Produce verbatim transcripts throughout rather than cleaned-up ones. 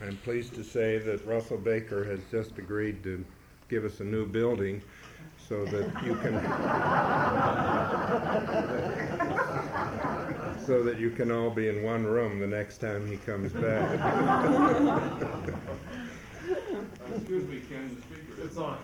I'm pleased to say that Russell Baker has just agreed to give us a new building so that you can so that you can all be in one room the next time he comes back. Excuse me, Ken, the speaker. It's on.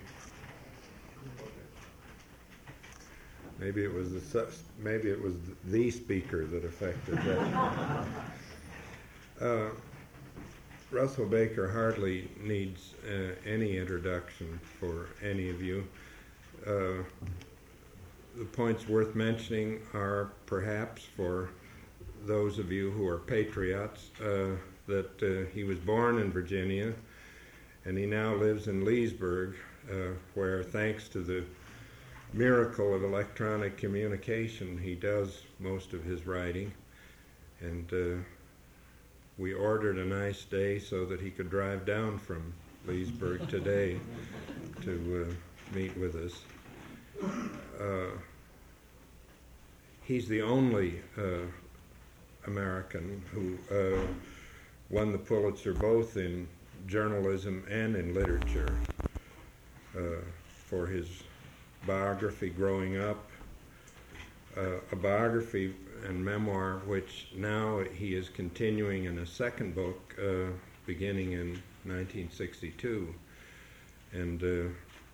Maybe it was the maybe it was the speaker that affected that. Uh, Russell Baker hardly needs uh, any introduction for any of you. Uh, the points worth mentioning are perhaps for those of you who are patriots uh, that uh, he was born in Virginia and he now lives in Leesburg, uh, where thanks to the miracle of electronic communication he does most of his writing. And uh, we ordered a nice day so that he could drive down from Leesburg today to uh, meet with us. Uh, he's the only uh, American who uh, won the Pulitzer both in journalism and in literature uh, for his biography growing up, uh, a biography and memoir which now he is continuing in a second book uh, beginning in nineteen sixty-two. And uh,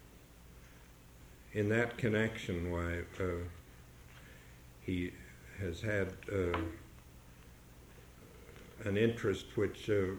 in that connection, why uh, he has had uh, an interest which uh,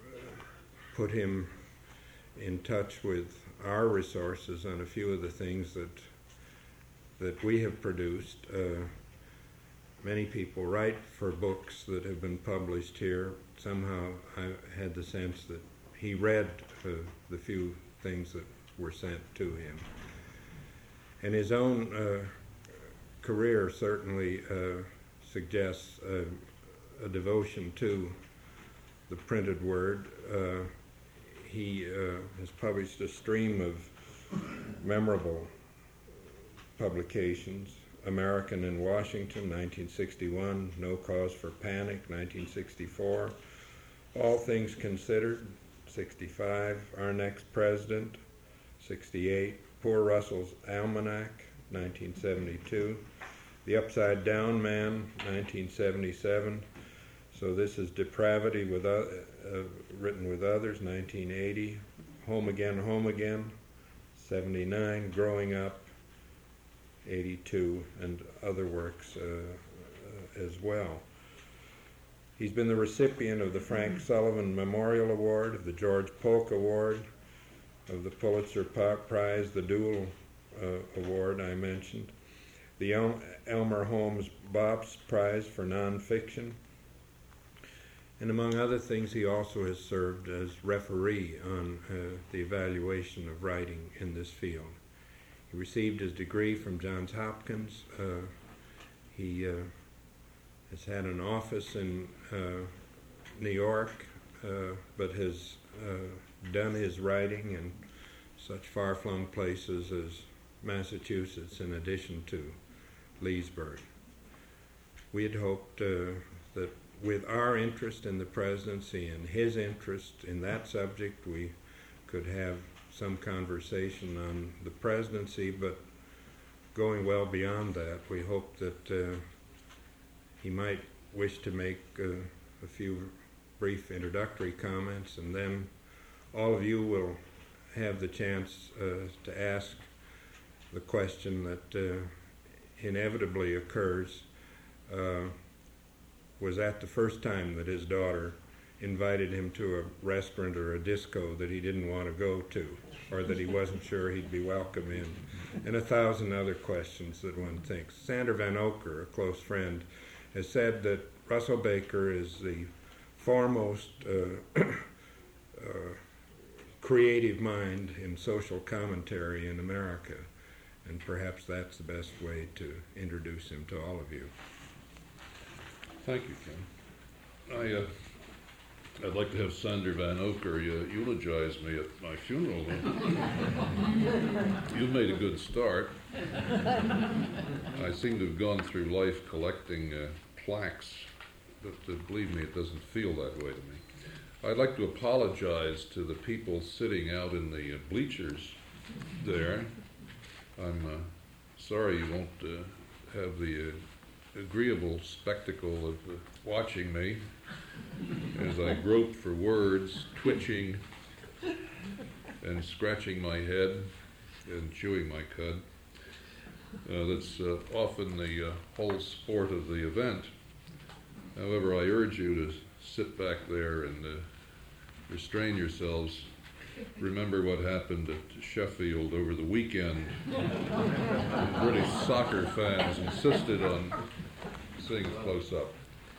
put him in touch with our resources on a few of the things that that we have produced. Uh, many people write for books that have been published here. Somehow I had the sense that he read uh, the few things that were sent to him. And his own uh, career certainly uh, suggests uh, a devotion to the printed word. Uh, he uh, has published a stream of memorable publications. American in Washington, nineteen sixty-one, No Cause for Panic, nineteen sixty-four, All Things Considered, sixty-five, Our Next President, sixty-eight, Poor Russell's Almanac, nineteen seventy-two, The Upside Down Man, nineteen seventy-seven, so this is Depravity with uh, uh, written with others, nineteen eighty, Home Again, Home Again, seventy-nine, Growing Up, eighty-two, and other works uh, uh, as well. He's been the recipient of the Frank Sullivan Memorial Award, of the George Polk Award, of the Pulitzer Prize, the Dual uh, Award I mentioned, the El- Elmer Holmes Bobst Prize for Nonfiction, and among other things he also has served as referee on uh, the evaluation of writing in this field. He received his degree from Johns Hopkins. Uh, he uh, has had an office in uh, New York, uh, but has uh, done his writing in such far-flung places as Massachusetts, in addition to Leesburg. We had hoped uh, that with our interest in the presidency and his interest in that subject, we could have some conversation on the presidency, but going well beyond that, we hope that uh, he might wish to make uh, a few brief introductory comments, and then all of you will have the chance uh, to ask the question that uh, inevitably occurs. Uh, was that the first time that his daughter invited him to a restaurant or a disco that he didn't want to go to, or that he wasn't sure he'd be welcome in, and a thousand other questions that one thinks. Sander Van Oker, a close friend, has said that Russell Baker is the foremost uh, uh, creative mind in social commentary in America, and perhaps that's the best way to introduce him to all of you. Thank you, Ken. I, uh, I'd like to have Sander Van Oker uh, eulogize me at my funeral. You've made a good start. I seem to have gone through life collecting uh, plaques, but uh, believe me, it doesn't feel that way to me. I'd like to apologize to the people sitting out in the uh, bleachers there. I'm uh, sorry you won't uh, have the uh, agreeable spectacle of uh, watching me as I grope for words, twitching and scratching my head and chewing my cud. Uh, that's uh, often the uh, whole sport of the event. However, I urge you to sit back there and uh, restrain yourselves. Remember what happened at Sheffield over the weekend. The British soccer fans insisted on seeing it close up.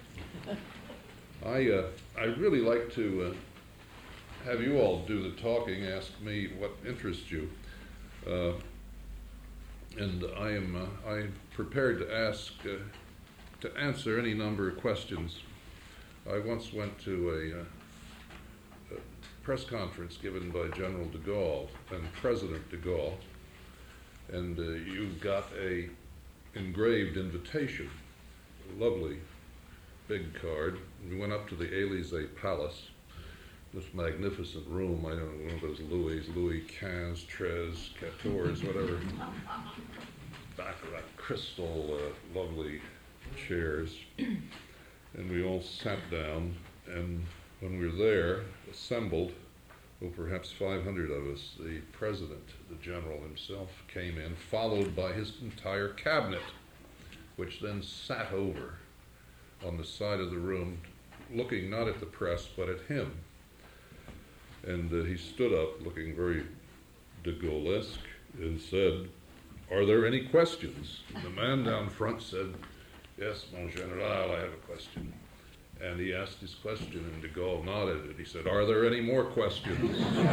I uh, I'd really like to uh, have you all do the talking, ask me what interests you. Uh, and I am uh, I'm prepared to ask, uh, to answer any number of questions. I once went to a, uh, a press conference given by General de Gaulle and President de Gaulle, and uh, you got a engraved invitation, a lovely big card. We went up to the Élysée Palace, this magnificent room. I don't know, one of those Louis, Louis quinze, treize, quatorze, whatever. Baccarat, crystal, uh, lovely chairs. And we all sat down, and when we were there, assembled, well, perhaps five hundred of us, the president, the general himself, came in, followed by his entire cabinet, which then sat over on the side of the room, looking not at the press, but at him. And uh, he stood up, looking very de Gaulle-esque, and said, "Are there any questions?" And the man down front said, "Yes, mon général, I have a question." And he asked his question, and de Gaulle nodded, and he said, "Are there any more questions?"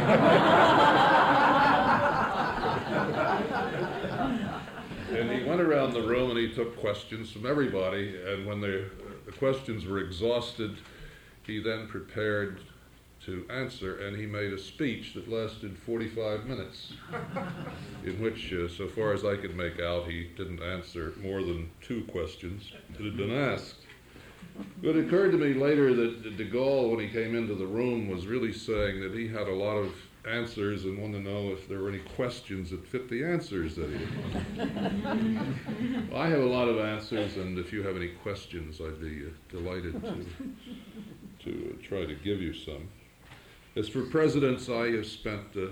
And he went around the room and he took questions from everybody, and when the, the questions were exhausted, he then prepared to answer, and he made a speech that lasted forty-five minutes, in which, uh, so far as I could make out, he didn't answer more than two questions that had been asked. But it occurred to me later that de Gaulle, when he came into the room, was really saying that he had a lot of answers and wanted to know if there were any questions that fit the answers that he had. I have a lot of answers, and if you have any questions, I'd be uh, delighted to, to uh, try to give you some. As for presidents, I have spent uh,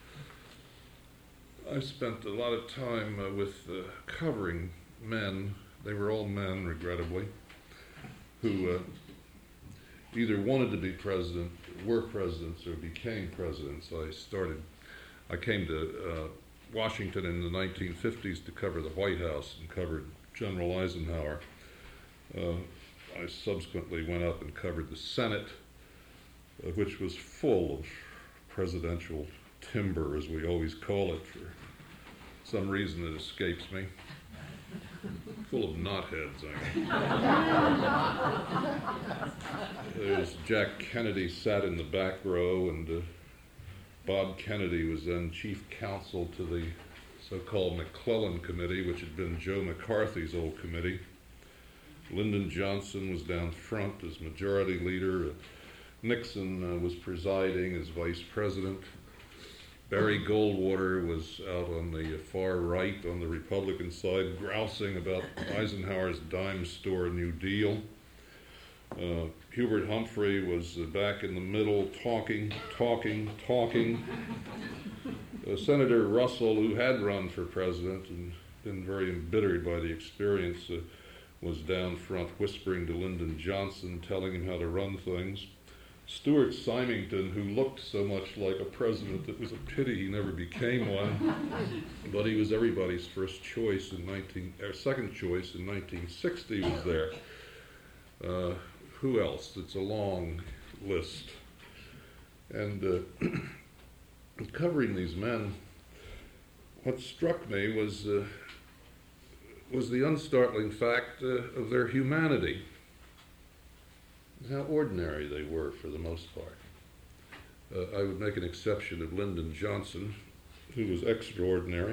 I've spent a lot of time uh, with uh, covering men. They were all men, regrettably, who uh, either wanted to be president, were presidents, or became presidents. I started, I came to uh, Washington in the nineteen fifties to cover the White House and covered General Eisenhower. Uh, I subsequently went up and covered the Senate, uh, which was full of presidential timber, as we always call it, for some reason that escapes me. Full of knotheads, I mean. There's Jack Kennedy sat in the back row, and uh, Bob Kennedy was then chief counsel to the so-called McClellan Committee, which had been Joe McCarthy's old committee. Lyndon Johnson was down front as majority leader. Uh, Nixon uh, was presiding as vice president. Barry Goldwater was out on the far right on the Republican side, grousing about Eisenhower's dime store New Deal. Uh, Hubert Humphrey was uh, back in the middle, talking, talking, talking. Uh, Senator Russell, who had run for president and been very embittered by the experience, uh, was down front whispering to Lyndon Johnson, telling him how to run things. Stuart Symington, who looked so much like a president, it was a pity he never became one, but he was everybody's first choice in nineteen, or second choice in nineteen sixty was there. Uh, who else? It's a long list. And uh, covering these men, what struck me was uh, was the unstartling fact uh, of their humanity. How ordinary they were for the most part. Uh, I would make an exception of Lyndon Johnson, who was extraordinary.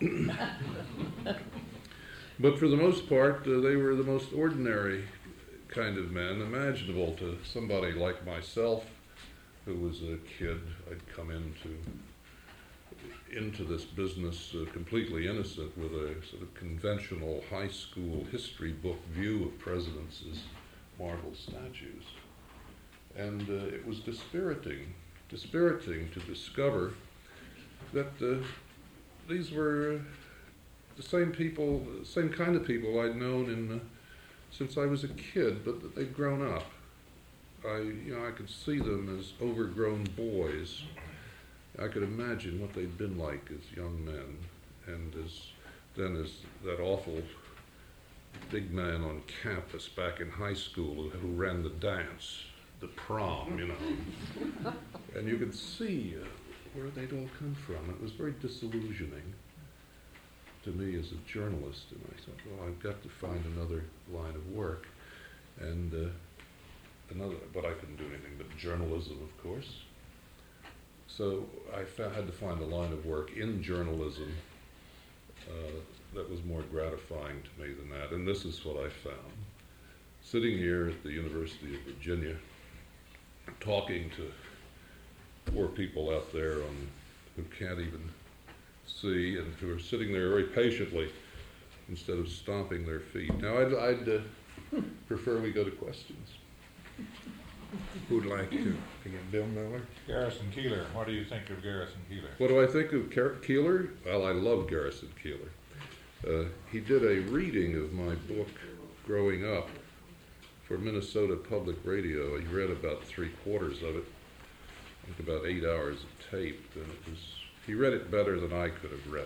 But for the most part, uh, they were the most ordinary kind of men imaginable to somebody like myself, who was a kid. I'd come into into this business uh, completely innocent with a sort of conventional high school history book view of presidents as marble statues. And uh, it was dispiriting, dispiriting to discover that uh, these were uh, the same people, same kind of people I'd known in, uh, since I was a kid, but that they'd grown up. I, you know, I could see them as overgrown boys. I could imagine what they'd been like as young men, and as then as that awful big man on campus back in high school who, who ran the dance, the prom, you know. And you could see uh, where they'd all come from. It was very disillusioning to me as a journalist, and I thought, well, I've got to find another line of work. And uh, another, but I couldn't do anything but journalism, of course. So I fa- had to find a line of work in journalism uh, that was more gratifying to me than that, and this is what I found. Sitting here at the University of Virginia, talking to poor people out there on, who can't even see and who are sitting there very patiently instead of stomping their feet. Now I'd, I'd uh, prefer we go to questions. Who'd like to begin? Bill Miller? Garrison Keillor. What do you think of Garrison Keillor? What do I think of Car- Keillor? Well, I love Garrison Keillor. Uh, he did a reading of my book, Growing Up, for Minnesota Public Radio. He read about three quarters of it, I think about eight hours of tape, and it was, he read it better than I could have read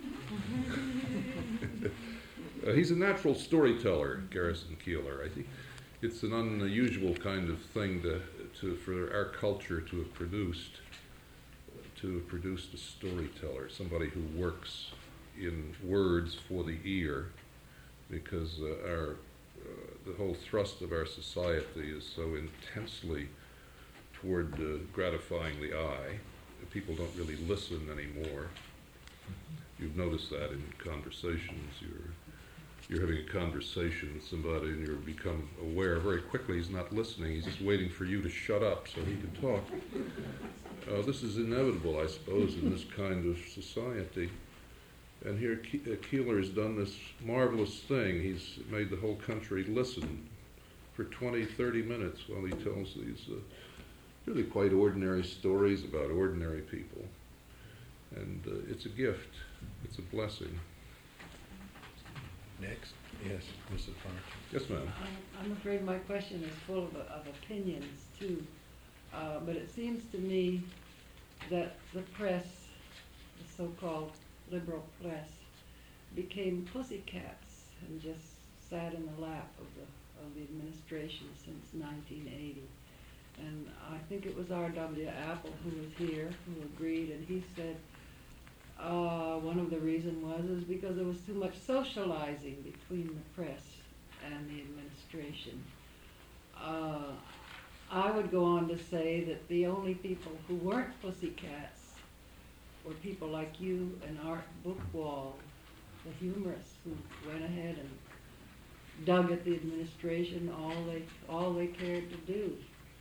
it. uh, he's a natural storyteller, Garrison Keillor. I think it's an unusual kind of thing to, to for our culture to have produced, to have produced a storyteller, somebody who works in words for the ear, because uh, our uh, the whole thrust of our society is so intensely toward uh, gratifying the eye. People don't really listen anymore. You've noticed that in conversations. You're you're having a conversation with somebody and you become aware very quickly he's not listening. He's just waiting for you to shut up so he can talk. Uh, this is inevitable, I suppose, in this kind of society. And here Ke- uh, Keillor has done this marvelous thing. He's made the whole country listen for twenty, thirty minutes while he tells these uh, really quite ordinary stories about ordinary people. And uh, it's a gift. It's a blessing. Next, yes, Missus Farrington. Yes, ma'am. I'm, I'm afraid my question is full of, of opinions too, uh, but it seems to me that the press, the so-called liberal press, became pussycats and just sat in the lap of the of the administration since nineteen eighty. And I think it was R W Apple who was here, who agreed, and he said uh, one of the reasons was is because there was too much socializing between the press and the administration. Uh, I would go on to say that the only people who weren't pussycats were people like you and Art Bookwall, the humorists who went ahead and dug at the administration all they all they cared to do.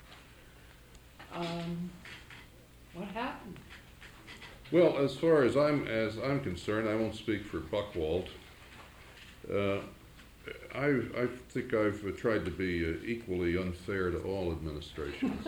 Um, what happened? Well, as far as I'm as I'm concerned, I won't speak for Buchwald. Uh, I I think I've uh, tried to be uh, equally unfair to all administrations.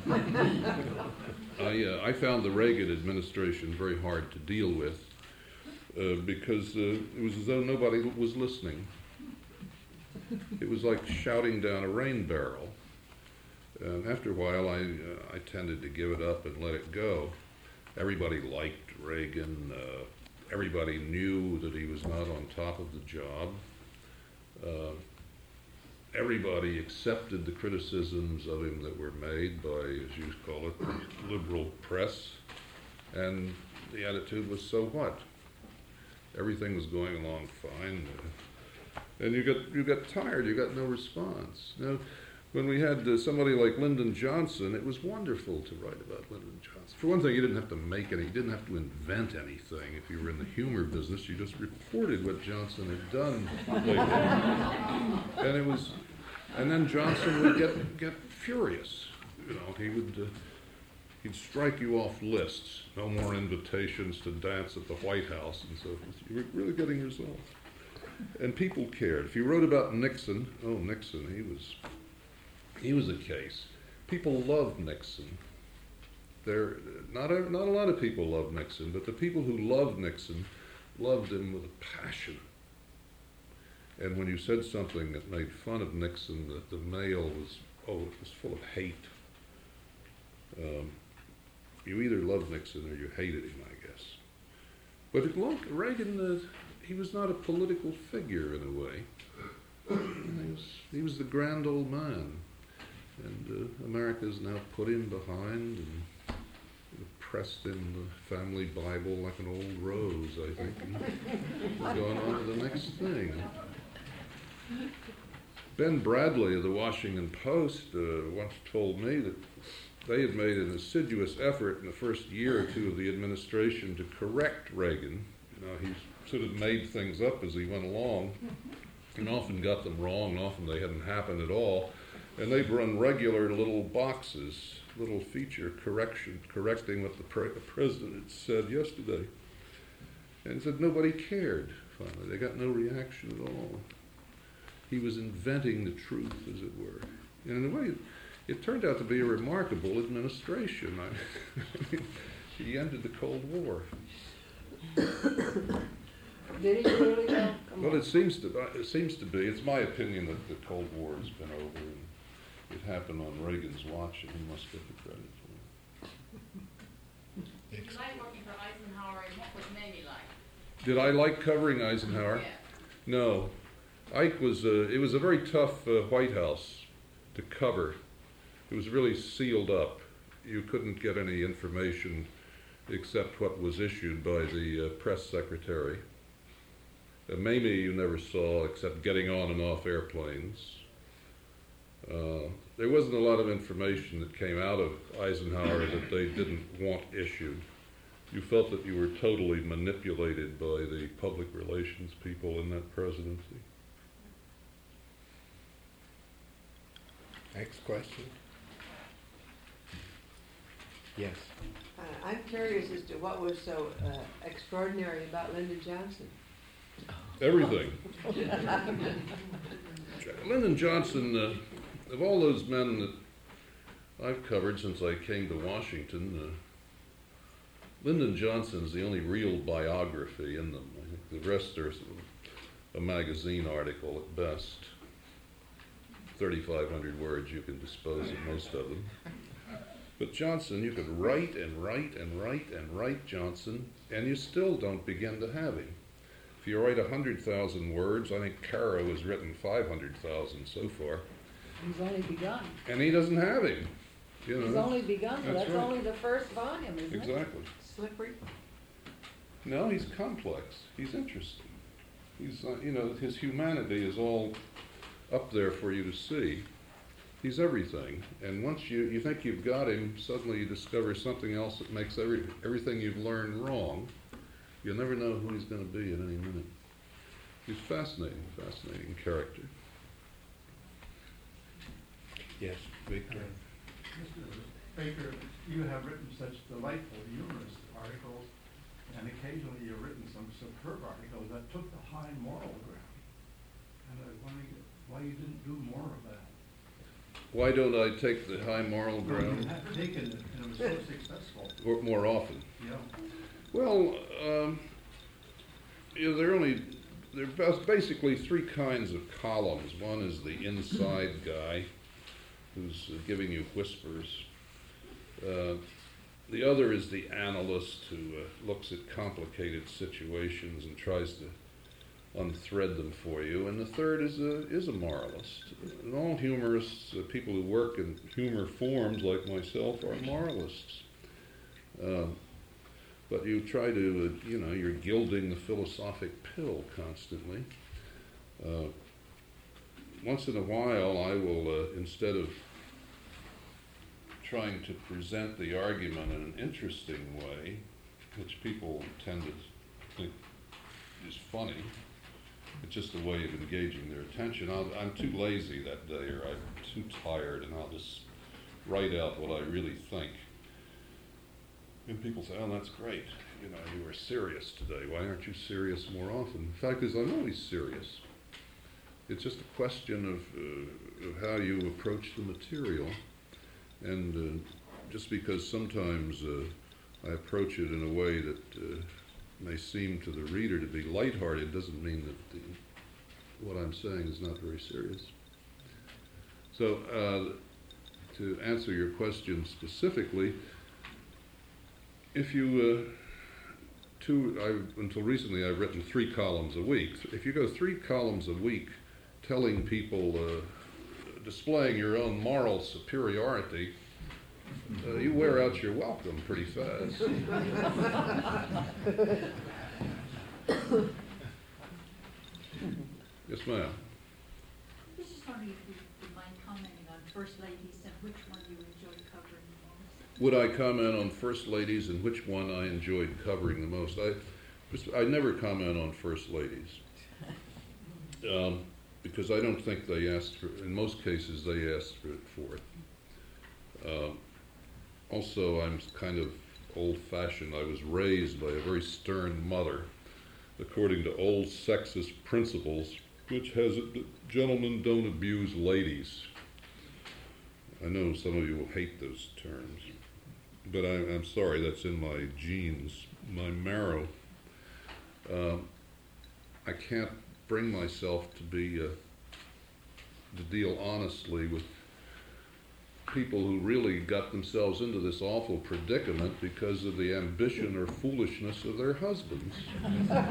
I uh, I found the Reagan administration very hard to deal with uh, because uh, it was as though nobody was listening. It was like shouting down a rain barrel. And after a while, I uh, I tended to give it up and let it go. Everybody liked Reagan. Uh, everybody knew that he was not on top of the job. Uh, everybody accepted the criticisms of him that were made by, as you call it, the liberal press. And the attitude was, so what? Everything was going along fine. Uh, and you got you got tired. You got no response. Now, when we had uh, somebody like Lyndon Johnson, it was wonderful to write about Lyndon Johnson. For one thing, you didn't have to make any, you didn't have to invent anything. If you were in the humor business, you just reported what Johnson had done lately. And it was, and then Johnson would get get furious. You know, he would uh, He'd strike you off lists. No more invitations to dance at the White House and so forth. You were really getting results. And people cared. If you wrote about Nixon, oh, Nixon, he was, he was a case. People loved Nixon. There, not a, not a lot of people loved Nixon, but the people who loved Nixon loved him with a passion. And when you said something that made fun of Nixon, that the mail was, oh, it was full of hate. Um, you either loved Nixon or you hated him, I guess. But it, look, Reagan, uh, he was not a political figure in a way. He was, he was the grand old man. And uh, America's now put him behind and pressed in the family Bible like an old rose, I think, and gone on to the next thing. Ben Bradley of the Washington Post uh, once told me that they had made an assiduous effort in the first year or two of the administration to correct Reagan. You know, he sort of made things up as he went along, and often got them wrong, and often they hadn't happened at all. And they'd run regular little boxes, little feature correction, correcting what the, pre- the president had said yesterday. And he said nobody cared, finally. They got no reaction at all. He was inventing the truth, as it were. And in a way, it, it turned out to be a remarkable administration. I, I mean, he ended the Cold War. Did he really though? Come Well, on. it seems to it seems to be. It's my opinion that the Cold War has been over, and it happened on Reagan's watch, and he must get the credit for it. You like working for Eisenhower, and what was Mamie like? Did I like covering Eisenhower? Yeah. No. Ike was, uh, it was a very tough uh, White House to cover. It was really sealed up. You couldn't get any information except what was issued by the uh, press secretary. Uh, Mamie you never saw except getting on and off airplanes. Uh, there wasn't a lot of information that came out of Eisenhower that they didn't want issued. You felt that you were totally manipulated by the public relations people in that presidency. Next question. Yes. Uh, I'm curious as to what was so uh, extraordinary about Lyndon Johnson. Everything. Lyndon Johnson, uh, of all those men that I've covered since I came to Washington, uh, Lyndon Johnson's the only real biography in them. I think the rest are sort of a magazine article at best. thirty-five hundred words, you can dispose of most of them. But Johnson, you could write and write and write and write Johnson, and you still don't begin to have him. If you write one hundred thousand words, I think Caro has written five hundred thousand so far. He's only begun. And he doesn't have him. You know? He's only begun, so That's that's right. only the first volume, isn't it? Exactly. Slippery. No, he's complex. He's interesting. He's, uh, you know, his humanity is all up there for you to see. He's everything. And once you, you think you've got him, suddenly you discover something else that makes every, everything you've learned wrong. You'll never know who he's going to be at any minute. He's fascinating, fascinating character. Yes, Victor. Mister Baker, you have written such delightful, humorous articles, and occasionally you've written some superb articles that took the high moral ground. And I was wondering why you didn't do more of that. Why don't I take the high moral Well, you ground have taken it, and it was so successful. or more often? Yeah. Well, um, you know, there are only there are basically three kinds of columns. One is the inside guy, who's uh, giving you whispers. Uh, the other is the analyst who uh, looks at complicated situations and tries to unthread them for you. And the third is a is a moralist. And all humorists, uh, people who work in humor forms like myself, are moralists. Uh, but you try to, uh, you know, you're gilding the philosophic pill constantly. Uh, once in a while, I will, uh, instead of trying to present the argument in an interesting way, which people tend to think is funny, it's just a way of engaging their attention. I'll, I'm too lazy that day, or I'm too tired, and I'll just write out what I really think. And people say, oh, that's great. You know, you were serious today. Why aren't you serious more often? The fact is, I'm always serious. It's just a question of, uh, of how you approach the material. And uh, just because sometimes uh, I approach it in a way that uh, may seem to the reader to be lighthearted doesn't mean that the, what I'm saying is not very serious. So, uh, to answer your question specifically, if you, uh, two, I, until recently I've written three columns a week. If you go three columns a week telling people, uh, displaying your own moral superiority, uh, you wear out your welcome pretty fast. Yes, ma'am. I was just wondering if you would mind commenting on First Ladies and which one you enjoyed covering the most. Would I comment on First Ladies and which one I enjoyed covering the most? I, I never comment on First Ladies. Um, because I don't think they asked for, in most cases they asked for it forth. Uh, also, I'm kind of old-fashioned. I was raised by a very stern mother, according to old sexist principles, which has it that gentlemen don't abuse ladies. I know some of you will hate those terms, but I, I'm sorry, that's in my genes, my marrow. Um, I can't bring myself to be, uh, to deal honestly with people who really got themselves into this awful predicament because of the ambition or foolishness of their husbands. uh,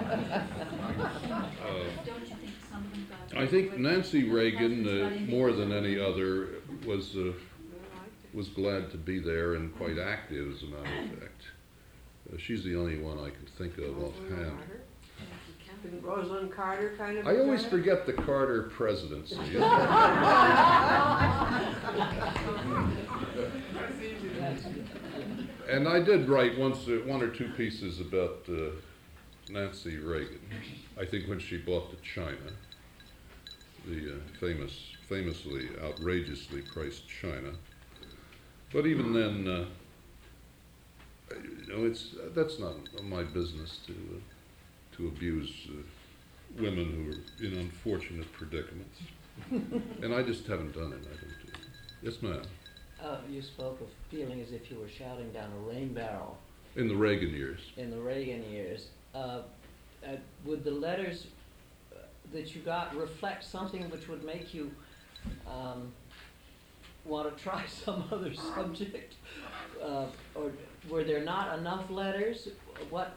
Don't you think some of them got... I think Nancy Reagan, uh, more than any other, was uh, was glad to be there and quite active, as a matter of fact. Uh, she's the only one I can think of offhand. Didn't Rosalind Carter kind of... I always forget the Carter presidency. And I did write once, uh, one or two pieces about uh, Nancy Reagan. I think when she bought the China, the uh, famous, famously, outrageously priced China. But even then, uh, you know, it's that's not my business to uh, to abuse uh, women who are in unfortunate predicaments. And I just haven't done it. I don't do it. Yes, ma'am. Uh, you spoke of feeling as if you were shouting down a rain barrel In the Reagan years. in the Reagan years. Uh, uh, would the letters uh, that you got reflect something which would make you um, want to try some other subject? Uh, or were there not enough letters? What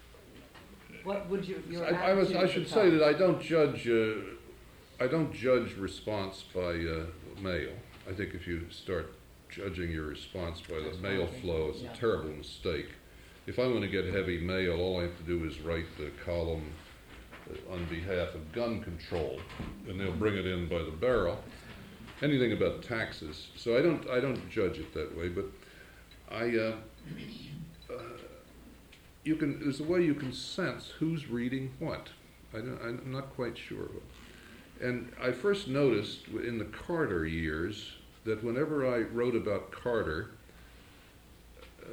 what would you your I, I, was, I attitude should become? say that I don't judge. Uh, I don't judge response by uh, mail. I think if you start judging your response by the That's mail fine. flow, it's Yeah. a terrible mistake. If I want to get heavy mail, all I have to do is write the column uh, on behalf of gun control, and they'll bring it in by the barrel. Anything about taxes. So I don't. I don't judge it that way. But I. Uh, uh, you can. There's a way you can sense who's reading what. I don't, I'm not quite sure. And I first noticed in the Carter years that whenever I wrote about Carter, uh,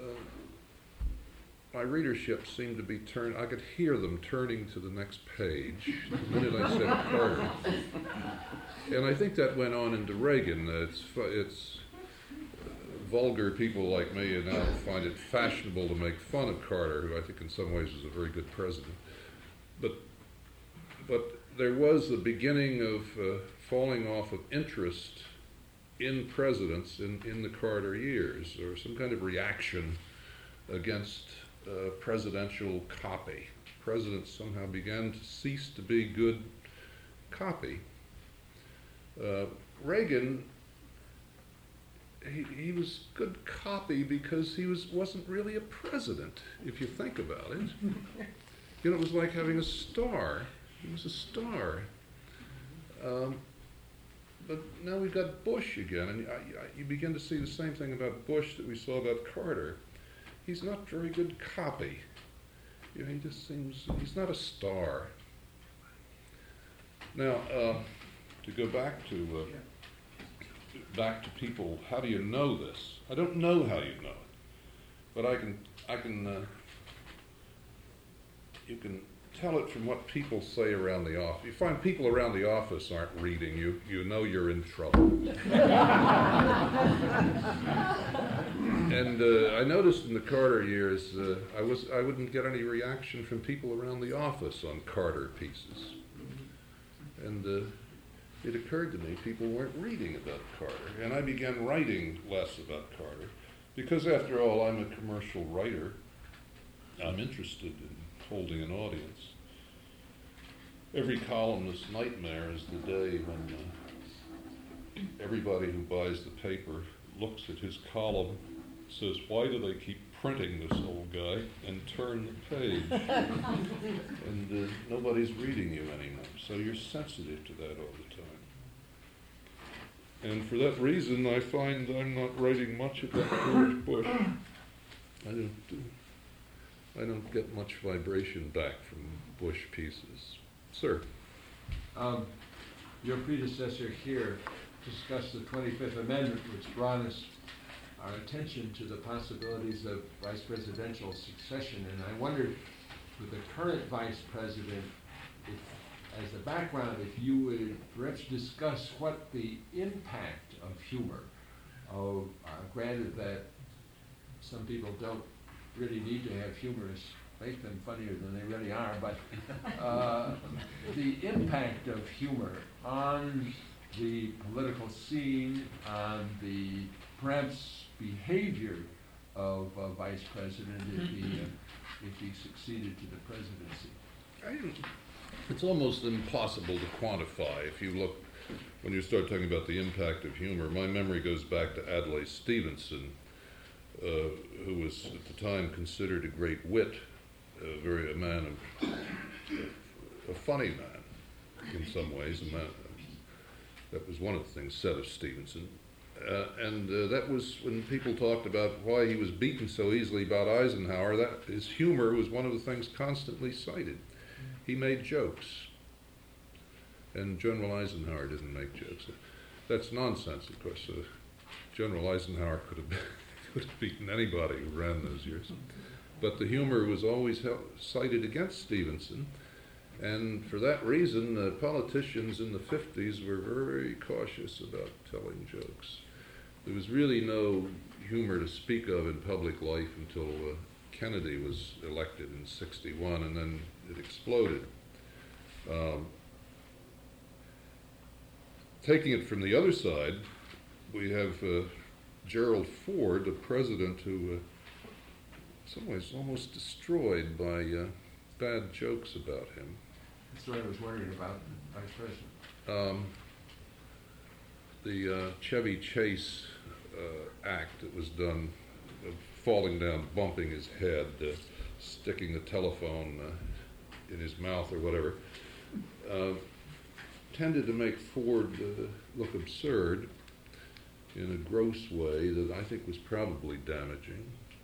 my readership seemed to be turned, I could hear them turning to the next page the minute I said Carter. And I think that went on into Reagan. Uh, it's it's uh, vulgar people like me now find it fashionable to make fun of Carter, who I think in some ways was a very good president. But but there was the beginning of uh, falling off of interest in presidents in, in the Carter years, or some kind of reaction against uh, presidential copy. Presidents somehow began to cease to be good copy. Uh, Reagan, he, he was good copy because he was, wasn't really a president, if you think about it. You know, it was like having a star. He was a star. Um, but now we've got Bush again, and I, I, you begin to see the same thing about Bush that we saw about Carter. He's not very good copy. You know, he just seems, he's not a star. Now, uh, to go back to uh, back to people, how do you know this? I don't know how you know it, but I can I can, uh, you can tell it from what people say around the office. You find people around the office aren't reading you, you know you're in trouble. And uh, I noticed in the Carter years, uh, I was I wouldn't get any reaction from people around the office on Carter pieces. And uh, it occurred to me people weren't reading about Carter, and I began writing less about Carter, because after all, I'm a commercial writer. I'm interested in holding an audience. Every columnist's nightmare is the day when uh, everybody who buys the paper looks at his column, says, why do they keep printing this old guy, and turn the page? And uh, nobody's reading you anymore, so you're sensitive to that all the time. And for that reason, I find I'm not writing much about George Bush. I don't, uh, I don't get much vibration back from Bush pieces. Sir? Um, your predecessor here discussed the twenty-fifth Amendment, which brought us our attention to the possibilities of vice presidential succession. And I wondered, with the current vice president, if, as a background, if you would perhaps discuss what the impact of humor, of, uh, granted that some people don't really need to have humorous make them funnier than they really are, but uh, the impact of humor on the political scene, on the perhaps behavior of uh, vice president if he, uh, if he succeeded to the presidency. I, it's almost impossible to quantify. If you look, when you start talking about the impact of humor, my memory goes back to Adlai Stevenson, uh, who was at the time considered a great wit. A very a man of a funny man in some ways. A man, that was one of the things said of Stevenson, uh, and uh, that was when people talked about why he was beaten so easily about Eisenhower. That his humor was one of the things constantly cited. He made jokes, and General Eisenhower didn't make jokes. That's nonsense, of course. Uh, General Eisenhower could have could have beaten anybody who ran those years. But the humor was always held, cited against Stevenson, and for that reason, uh, politicians in the fifties were very cautious about telling jokes. There was really no humor to speak of in public life until uh, Kennedy was elected in sixty-one, and then it exploded. Um, taking it from the other side, we have uh, Gerald Ford, a president who uh, in some ways almost destroyed by uh, bad jokes about him. That's what I was worried about, Vice President. Um, the uh, Chevy Chase uh, act that was done, uh, falling down, bumping his head, uh, sticking the telephone uh, in his mouth or whatever, uh, tended to make Ford uh, look absurd in a gross way that I think was probably damaging.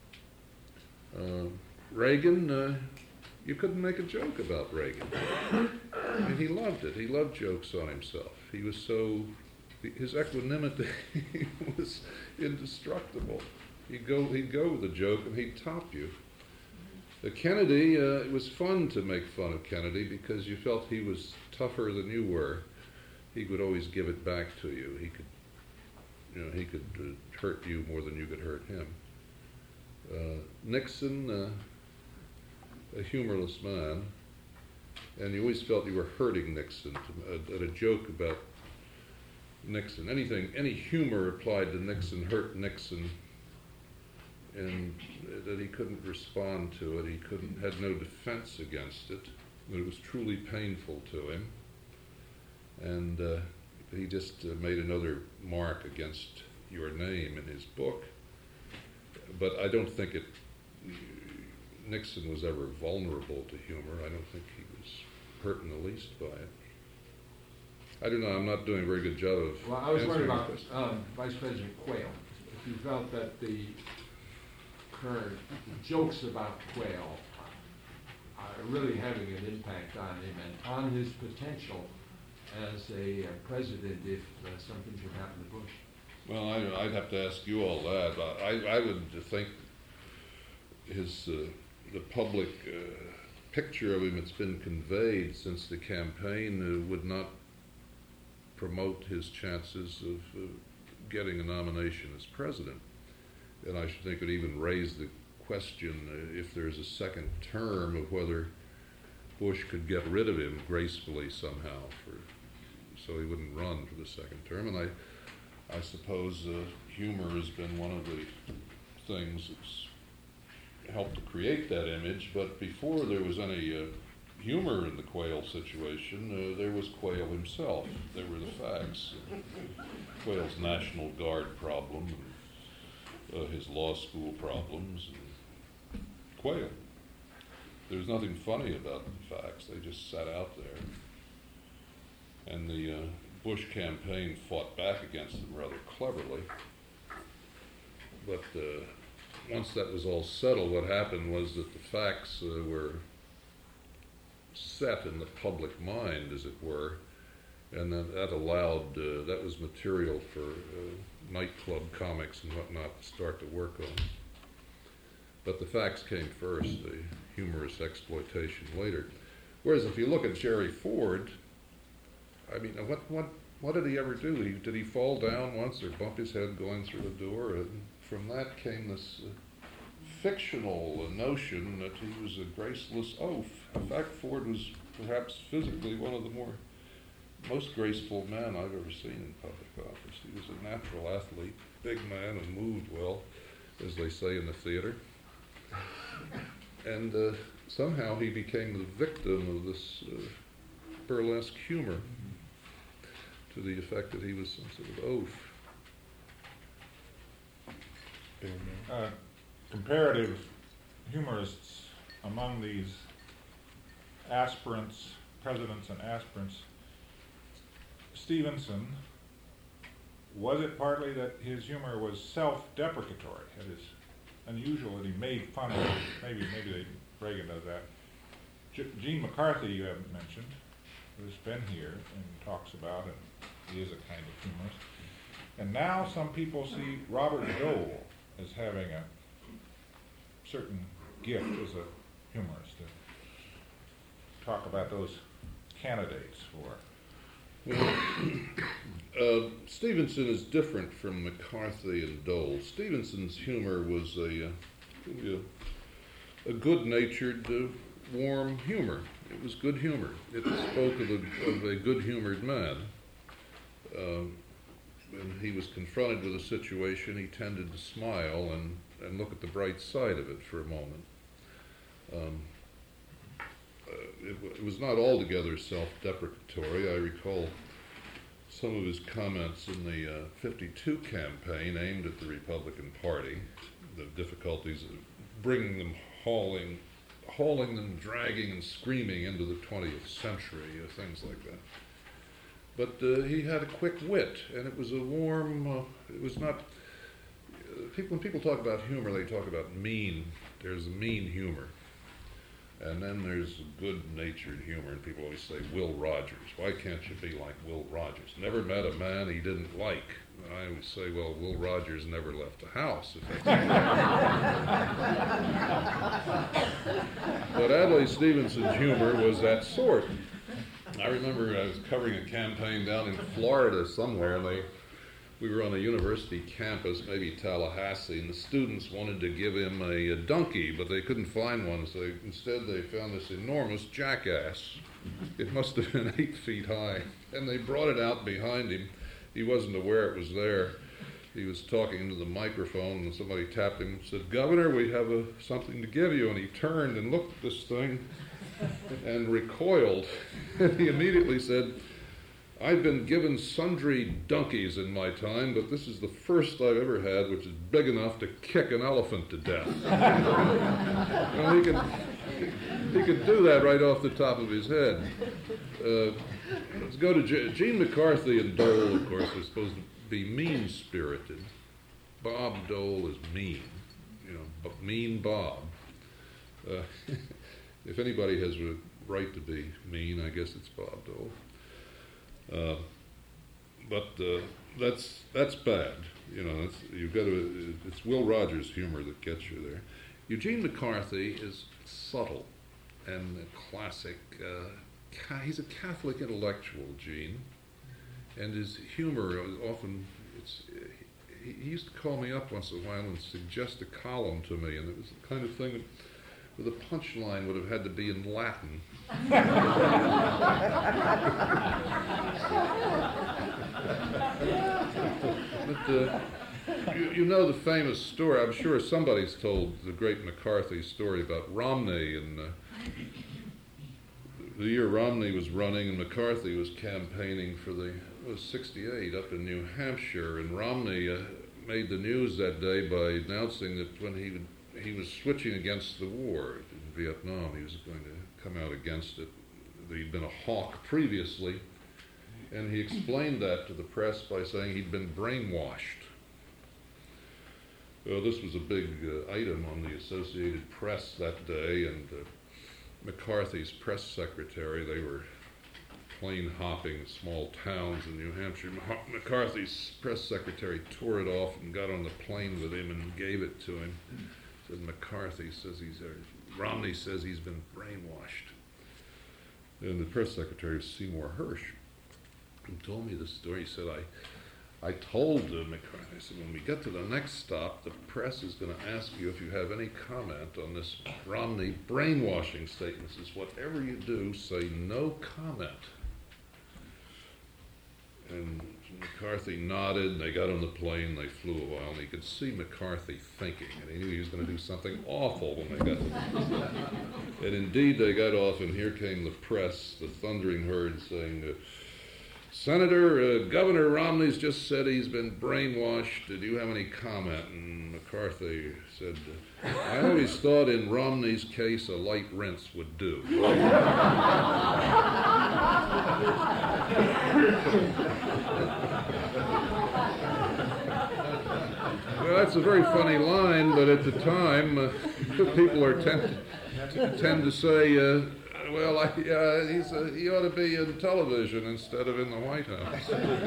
Uh, Reagan, uh, you couldn't make a joke about Reagan. I mean, he loved it. He loved jokes on himself. He was so, his equanimity was indestructible. He'd go, he'd go with a joke and he'd top you. Uh, Kennedy, uh, it was fun to make fun of Kennedy because you felt he was tougher than you were. He would always give it back to you. He could, you know, he could uh, hurt you more than you could hurt him. Uh, Nixon, uh, a humorless man, and you always felt you were hurting Nixon. To, uh, at a joke about Nixon, anything, any humor applied to Nixon hurt Nixon, and that he couldn't respond to it. He couldn't, had no defense against it. That it was truly painful to him, and uh, he just uh, made another mark against your name in his book. But I don't think it, Nixon was ever vulnerable to humor. I don't think he was hurt in the least by it. I don't know, I'm not doing a very good job of Well, I was worried answering the about question. um, Vice President Quayle. If you felt that the current jokes about Quayle are really having an impact on him and on his potential as a uh, president if uh, something should happen to Bush. Well, I, I'd have to ask you all that. I, I would think his uh, the public uh, picture of him that's been conveyed since the campaign uh, would not promote his chances of uh, getting a nomination as president. And I should think it even raised the question uh, if there's a second term of whether Bush could get rid of him gracefully somehow, for, so he wouldn't run for the second term. And I, I suppose uh, humor has been one of the things that's helped to create that image. But before there was any uh, humor in the Quayle situation, uh, there was Quayle himself. There were the facts. Quayle's National Guard problem, and, uh, his law school problems, and Quayle. There's nothing funny about the facts. They just sat out there. And the uh, Bush campaign fought back against them rather cleverly. But uh, once that was all settled, what happened was that the facts uh, were set in the public mind, as it were, and that, that allowed, uh, that was material for uh, nightclub comics and whatnot to start to work on. But the facts came first, the humorous exploitation later. Whereas if you look at Jerry Ford, I mean, what what what did he ever do? He, did he fall down once or bump his head going through a door? And from that came this uh, fictional uh, notion that he was a graceless oaf. In fact, Ford was perhaps physically one of the more most graceful men I've ever seen in public office. He was a natural athlete, big man, and moved well, as they say in the theater. And uh, somehow he became the victim of this uh, burlesque humor, to the effect that he was some sort of oaf. Uh, comparative humorists among these aspirants, presidents and aspirants, Stevenson, was it partly that his humor was self-deprecatory? It is unusual that he made fun of, maybe maybe they, Reagan does that. G- Gene McCarthy, you haven't mentioned, who's been here and talks about it. He is a kind of humorist. And now some people see Robert Dole as having a certain gift as a humorist. To talk about those candidates for. Well, uh, Stevenson is different from McCarthy and Dole. Stevenson's humor was a, uh, a good-natured, uh, warm humor. It was good humor. It spoke of a, of a good-humored man. Um, when he was confronted with a situation, he tended to smile and, and look at the bright side of it for a moment. Um, uh, it, w- it was not altogether self-deprecatory. I recall some of his comments in the uh, fifty-two campaign aimed at the Republican Party, the difficulties of bringing them, hauling, hauling them, dragging and screaming into the twentieth century, uh, things like that. But uh, he had a quick wit, and it was a warm, uh, it was not, uh, people, when people talk about humor, they talk about mean. There's mean humor. And then there's good-natured humor, and people always say, Will Rogers. Why can't you be like Will Rogers? Never met a man he didn't like. And I always say, well, Will Rogers never left the house. If that's But Adlai Stevenson's humor was that sort. I remember I was covering a campaign down in Florida somewhere, and they, we were on a university campus, maybe Tallahassee, and the students wanted to give him a, a donkey, but they couldn't find one, so they, instead they found this enormous jackass. It must have been eight feet high, and they brought it out behind him. He wasn't aware it was there. He was talking into the microphone, and somebody tapped him and said, Governor, we have a, something to give you. And he turned and looked at this thing and recoiled. And he immediately said, I've been given sundry donkeys in my time, but this is the first I've ever had which is big enough to kick an elephant to death. Well, he could, he could do that right off the top of his head. Uh, let's go to G- Gene McCarthy and Dole, of course, are supposed to be mean-spirited. Bob Dole is mean, you know, mean Bob. Uh, if anybody has a right to be mean, I guess it's Bob Dole. Uh, but uh, that's that's bad, you know. That's, you've got to. It's Will Rogers' humor that gets you there. Eugene McCarthy is subtle and a classic. Uh, ca- he's a Catholic intellectual, Gene, and his humor is often, it's, he, he used to call me up once in a while and suggest a column to me, and it was the kind of thing that, with a punchline would have had to be in Latin. But uh, you, you know the famous story, I'm sure somebody's told the great McCarthy story about Romney, and uh, the year Romney was running and McCarthy was campaigning for the, it was sixty-eight up in New Hampshire, and Romney uh, made the news that day by announcing that when he would, he was switching against the war in Vietnam, he was going to come out against it. He'd been a hawk previously, and he explained that to the press by saying he'd been brainwashed. Well, this was a big uh, item on the Associated Press that day, and uh, McCarthy's press secretary, they were plane hopping small towns in New Hampshire. McCarthy's press secretary tore it off and got on the plane with him and gave it to him. Said McCarthy says he's, uh, Romney says he's been brainwashed. And the press secretary was Seymour Hersh, who told me this story. He said, I, I told uh, McCarthy, I said, when we get to the next stop, the press is going to ask you if you have any comment on this Romney brainwashing statement. He says, whatever you do, say no comment. And McCarthy nodded, and they got on the plane, they flew a while, and he could see McCarthy thinking, and he knew he was going to do something awful when they got And indeed, they got off, and here came the press, the thundering herd, saying, uh, Senator, uh, Governor Romney's just said he's been brainwashed. Do you have any comment? And McCarthy said, I always thought in Romney's case a light rinse would do. Well, that's a very funny line, but at the time, uh, people are tend, tend to say, uh, well, I, uh, he's a, he ought to be in television instead of in the White House.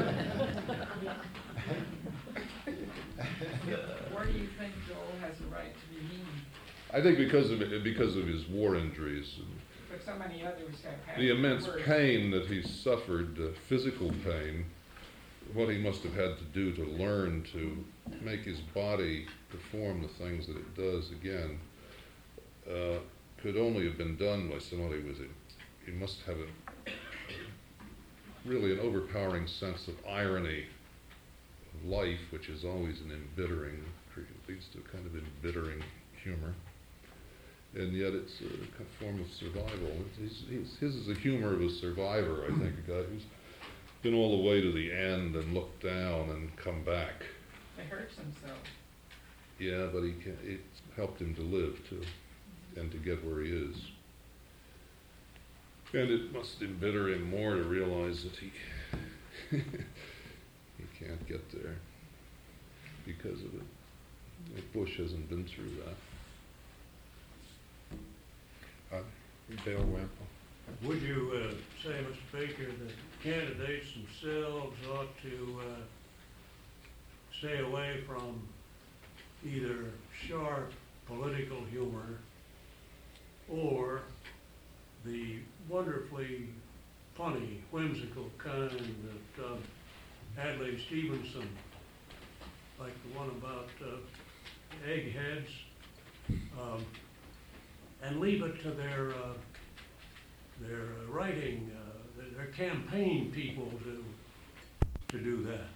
Where do you think Joel has a right to be mean? I think because of it, because of his war injuries. But so many others have had The immense worse. pain that he suffered, uh, physical pain, what he must have had to do to learn to make his body perform the things that it does again, uh, could only have been done by somebody with a, he must have a, really an overpowering sense of irony of life, which is always an embittering, leads to a kind of embittering humor. And yet it's a form of survival. He's, he's, his is the humor of a survivor, I think, a guy who's been all the way to the end and looked down and come back. He hurts himself. Yeah, but he can, it helped him to live, too, and to get where he is. And it must embitter him more to realize that he, he can't get there because of it. Bush hasn't been through that. Uh, Dale Wemple. Would you uh, say, Mister Baker, that candidates themselves ought to uh, stay away from either sharp political humor or the wonderfly funny, whimsical kind that uh, Adlai Stevenson, like the one about uh, eggheads, um, and leave it to their uh, their uh, writing, uh, their campaign people to to do that?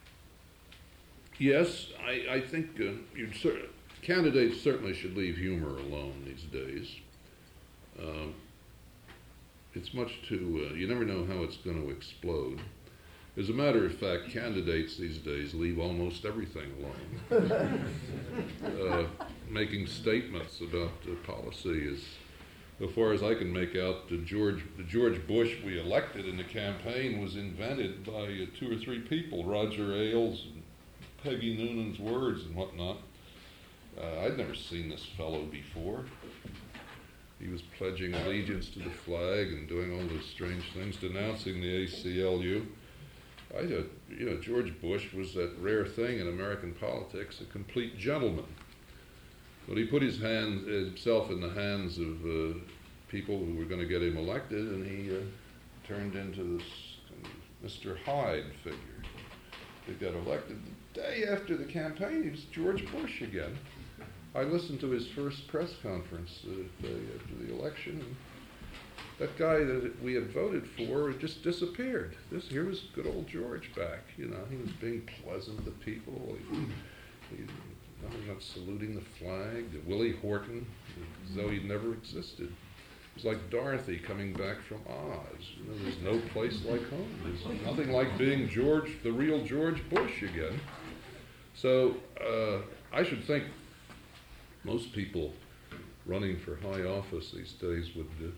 Yes, I, I think uh, you'd cer- candidates certainly should leave humor alone these days. Um, it's much too, uh, you never know how it's going to explode. As a matter of fact, candidates these days leave almost everything alone. uh, making statements about uh, policy is, as far as I can make out, the George, the George Bush we elected in the campaign was invented by uh, two or three people, Roger Ailes and Peggy Noonan's words and whatnot. Uh, I'd never seen this fellow before. He was pledging allegiance to the flag and doing all those strange things, denouncing the A C L U. I thought, you know, George Bush was that rare thing in American politics, a complete gentleman. But he put his hand, himself in the hands of uh, people who were going to get him elected, and he uh, turned into this kind of Mister Hyde figure. He got elected the day after the campaign. He was George Bush again. I listened to his first press conference uh, the day after the election. And that guy that we had voted for just disappeared. This here was good old George back. You know, he was being pleasant to people. He, he, no, not saluting the flag. Willie Horton, as though he'd never existed. It was like Dorothy coming back from Oz. You know, there's no place like home. There's nothing like being George, the real George Bush again. So uh, I should think most people running for high office these days would uh,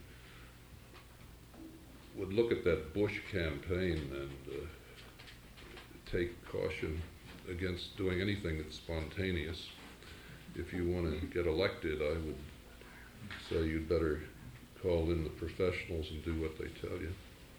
would look at that Bush campaign and uh, take caution against doing anything that's spontaneous. If you want to get elected, I would say you'd better call in the professionals and do what they tell you.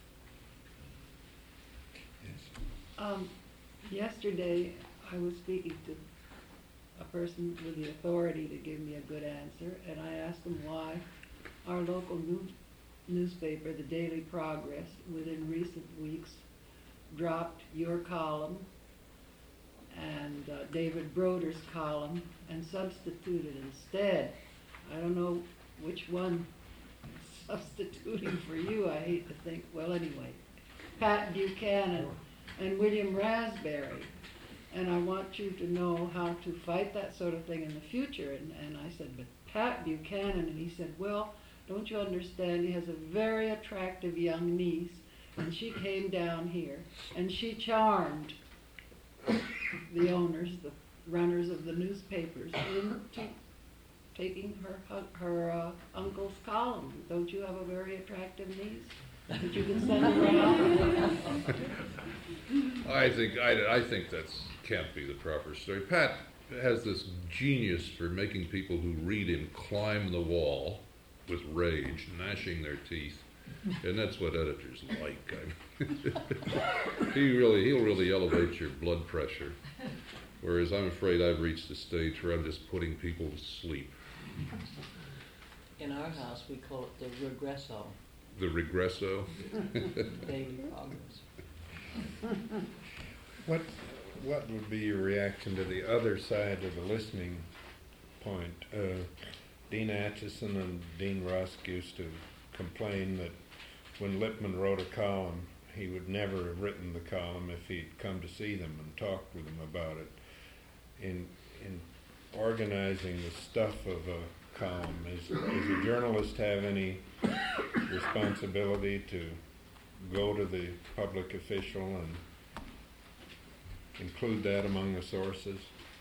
Um, yesterday, I was speaking to a person with the authority to give me a good answer, and I asked him why our local new, newspaper, the Daily Progress, within recent weeks, dropped your column and uh, David Broder's column and substituted instead. I don't know which one substituting for you, I hate to think, well anyway, Pat Buchanan and William Raspberry. And I want you to know how to fight that sort of thing in the future. And, and I said, but Pat Buchanan, and he said, well, don't you understand, he has a very attractive young niece, and she came down here, and she charmed the owners, the runners of the newspapers, into taking her her uh, uncle's column. Don't you have a very attractive niece that you can send around? I think I, I think that's can't be the proper story. Pat has this genius for making people who read him climb the wall with rage, gnashing their teeth, and that's what editors like. he really he'll really elevate your blood pressure, whereas I'm afraid I've reached a stage where I'm just putting people to sleep. In our house, we call it the regresso. The regresso. Daily Progress. What what would be your reaction to the other side of the listening point? Uh, Dean Acheson and Dean Rusk used to complain that when Lippman wrote a column, he would never have written the column if he'd come to see them and talked with them about it. In in organizing the stuff of a column, is, does a journalist have any responsibility to go to the public official and include that among the sources?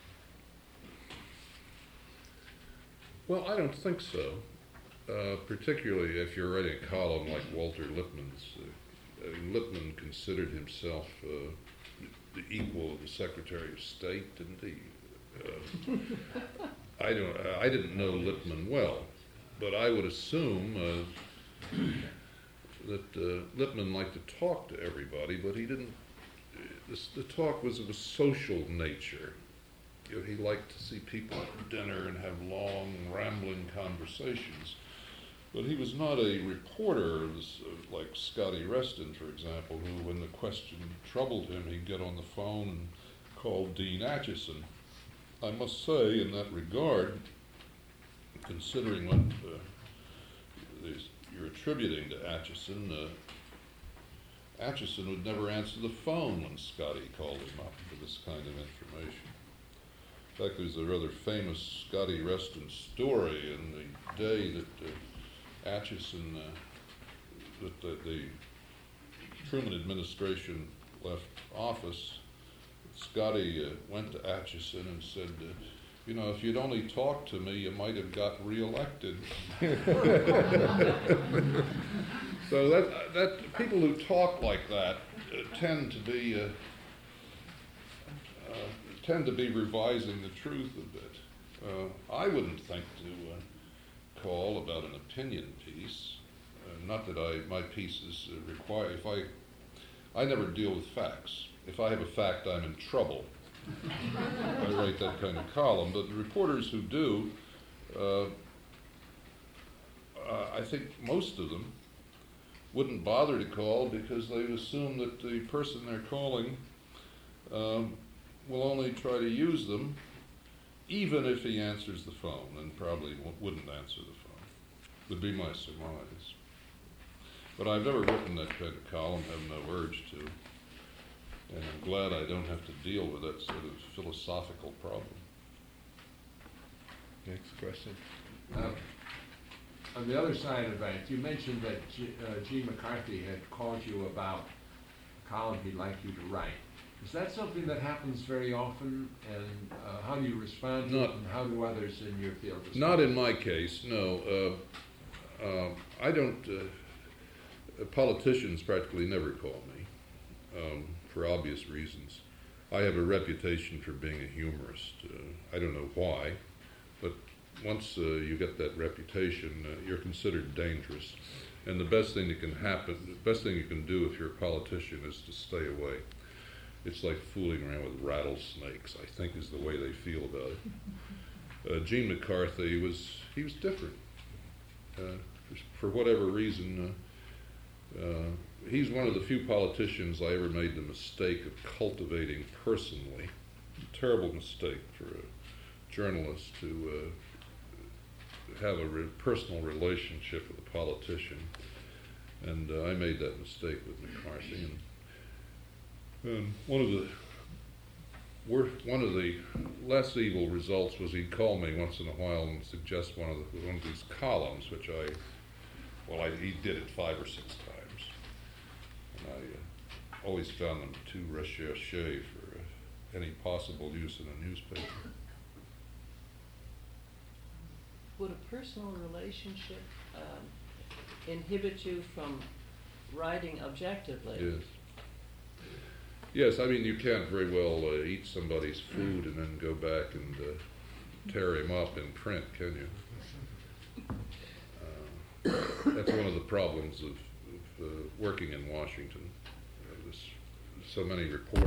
Well, I don't think so. Uh, particularly if you're writing a column like Walter Lippmann's. Uh, I mean, Lippmann considered himself uh, the equal of the Secretary of State, didn't he? Uh, I don't. I didn't know Lippmann well, but I would assume uh, that uh, Lippmann liked to talk to everybody, but he didn't. This, the talk was of a social nature. You know, he liked to see people at dinner and have long, rambling conversations. But he was not a reporter like Scotty Reston, for example, who, when the question troubled him, he'd get on the phone and call Dean Acheson. I must say, in that regard, considering what uh, these, you're attributing to Acheson, uh, Acheson would never answer the phone when Scotty called him up for this kind of information. In fact, there's a rather famous Scotty Reston story in the day that uh, Acheson, uh, that the, the Truman administration left office. Scotty uh, went to Acheson and said, uh, you know, if you'd only talked to me, you might have got reelected. So that that people who talk like that uh, tend to be uh, uh, tend to be revising the truth a bit. Uh, I wouldn't think to uh, call about an opinion piece. Uh, not that I my pieces uh, require. If I I never deal with facts. If I have a fact, I'm in trouble. I write that kind of column. But the reporters who do uh, uh, I think most of them wouldn't bother to call because they assume that the person they're calling um, will only try to use them, even if he answers the phone, and probably w- wouldn't answer the phone, would be my surmise. But I've never written that kind of column, have no urge to, and I'm glad I don't have to deal with that sort of philosophical problem. Next question. Uh, On the other side of that, you mentioned that G, uh, Gene McCarthy had called you about a column he'd like you to write. Is that something that happens very often, and uh, how do you respond to Not- it, and how do others in your field respond? Not in my case, no. Uh, uh, I don't, uh, politicians practically never call me, um, for obvious reasons. I have a reputation for being a humorist. Uh, I don't know why, but once uh, you get that reputation, uh, you're considered dangerous. And the best thing that can happen, the best thing you can do if you're a politician is to stay away. It's like fooling around with rattlesnakes, I think, is the way they feel about it. Uh, Gene McCarthy was, he was different. Uh, for whatever reason, uh, uh, he's one of the few politicians I ever made the mistake of cultivating personally. A terrible mistake for a journalist to uh, have a re- personal relationship with a politician. And uh, I made that mistake with McCarthy. And, and one of the wor- one of the less evil results was he'd call me once in a while and suggest one of the, one of these columns, which I, well, I, he did it five or six times. And I uh, always found them too recherché for uh, any possible use in a newspaper. Would a personal relationship um, inhibit you from writing objectively? Yes. Yes, I mean, you can't very well uh, eat somebody's food and then go back and uh, tear him up in print, can you? Uh, that's one of the problems of, of uh, working in Washington. Uh, there's so many reporters,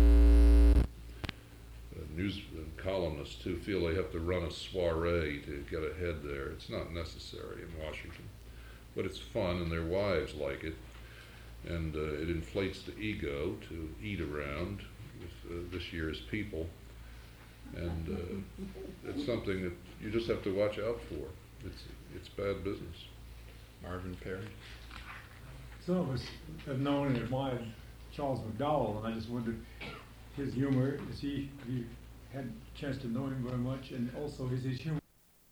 uh, news and columnists who feel they have to run a soiree to get ahead there. It's not necessary in Washington, but it's fun, and their wives like it. And uh, it inflates the ego to eat around with uh, this year's people. And uh, it's something that you just have to watch out for. It's it's bad business. Marvin Perry. Some of us have known and admired Charles McDowell, and I just wondered his humor. Is he, have you had a chance to know him very much, and also is his humor?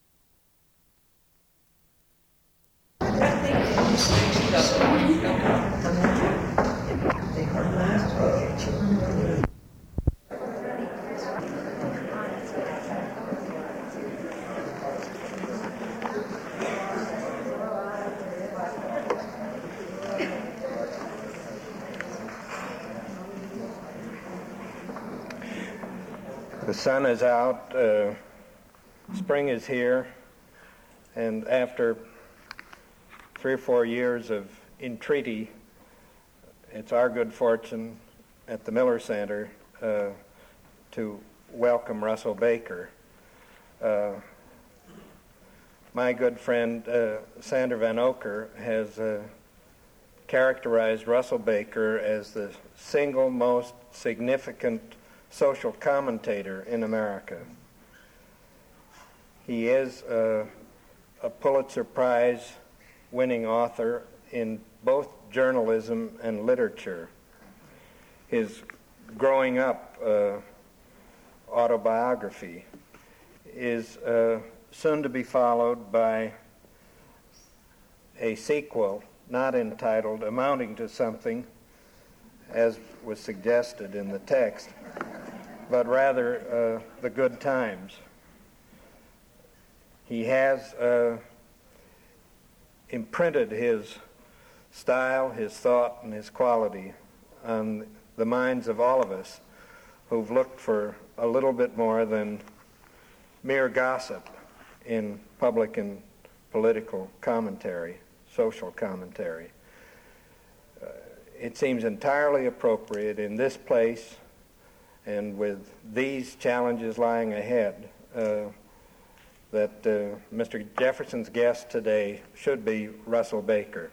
The sun is out, uh, spring is here, and after three or four years of entreaty, it's our good fortune at the Miller Center uh, to welcome Russell Baker. Uh, my good friend uh, Sander Van Oker has uh, characterized Russell Baker as the single most significant social commentator in America. He is uh, a Pulitzer Prize winning author in both journalism and literature. His growing up uh, autobiography is uh, soon to be followed by a sequel not entitled Amounting to Something, as was suggested in the text, but rather uh, The Good Times. He has uh, imprinted his style, his thought, and his quality on the minds of all of us who've looked for a little bit more than mere gossip in public and political commentary, social commentary. Uh, it seems entirely appropriate in this place and with these challenges lying ahead uh, that uh, Mister Jefferson's guest today should be Russell Baker.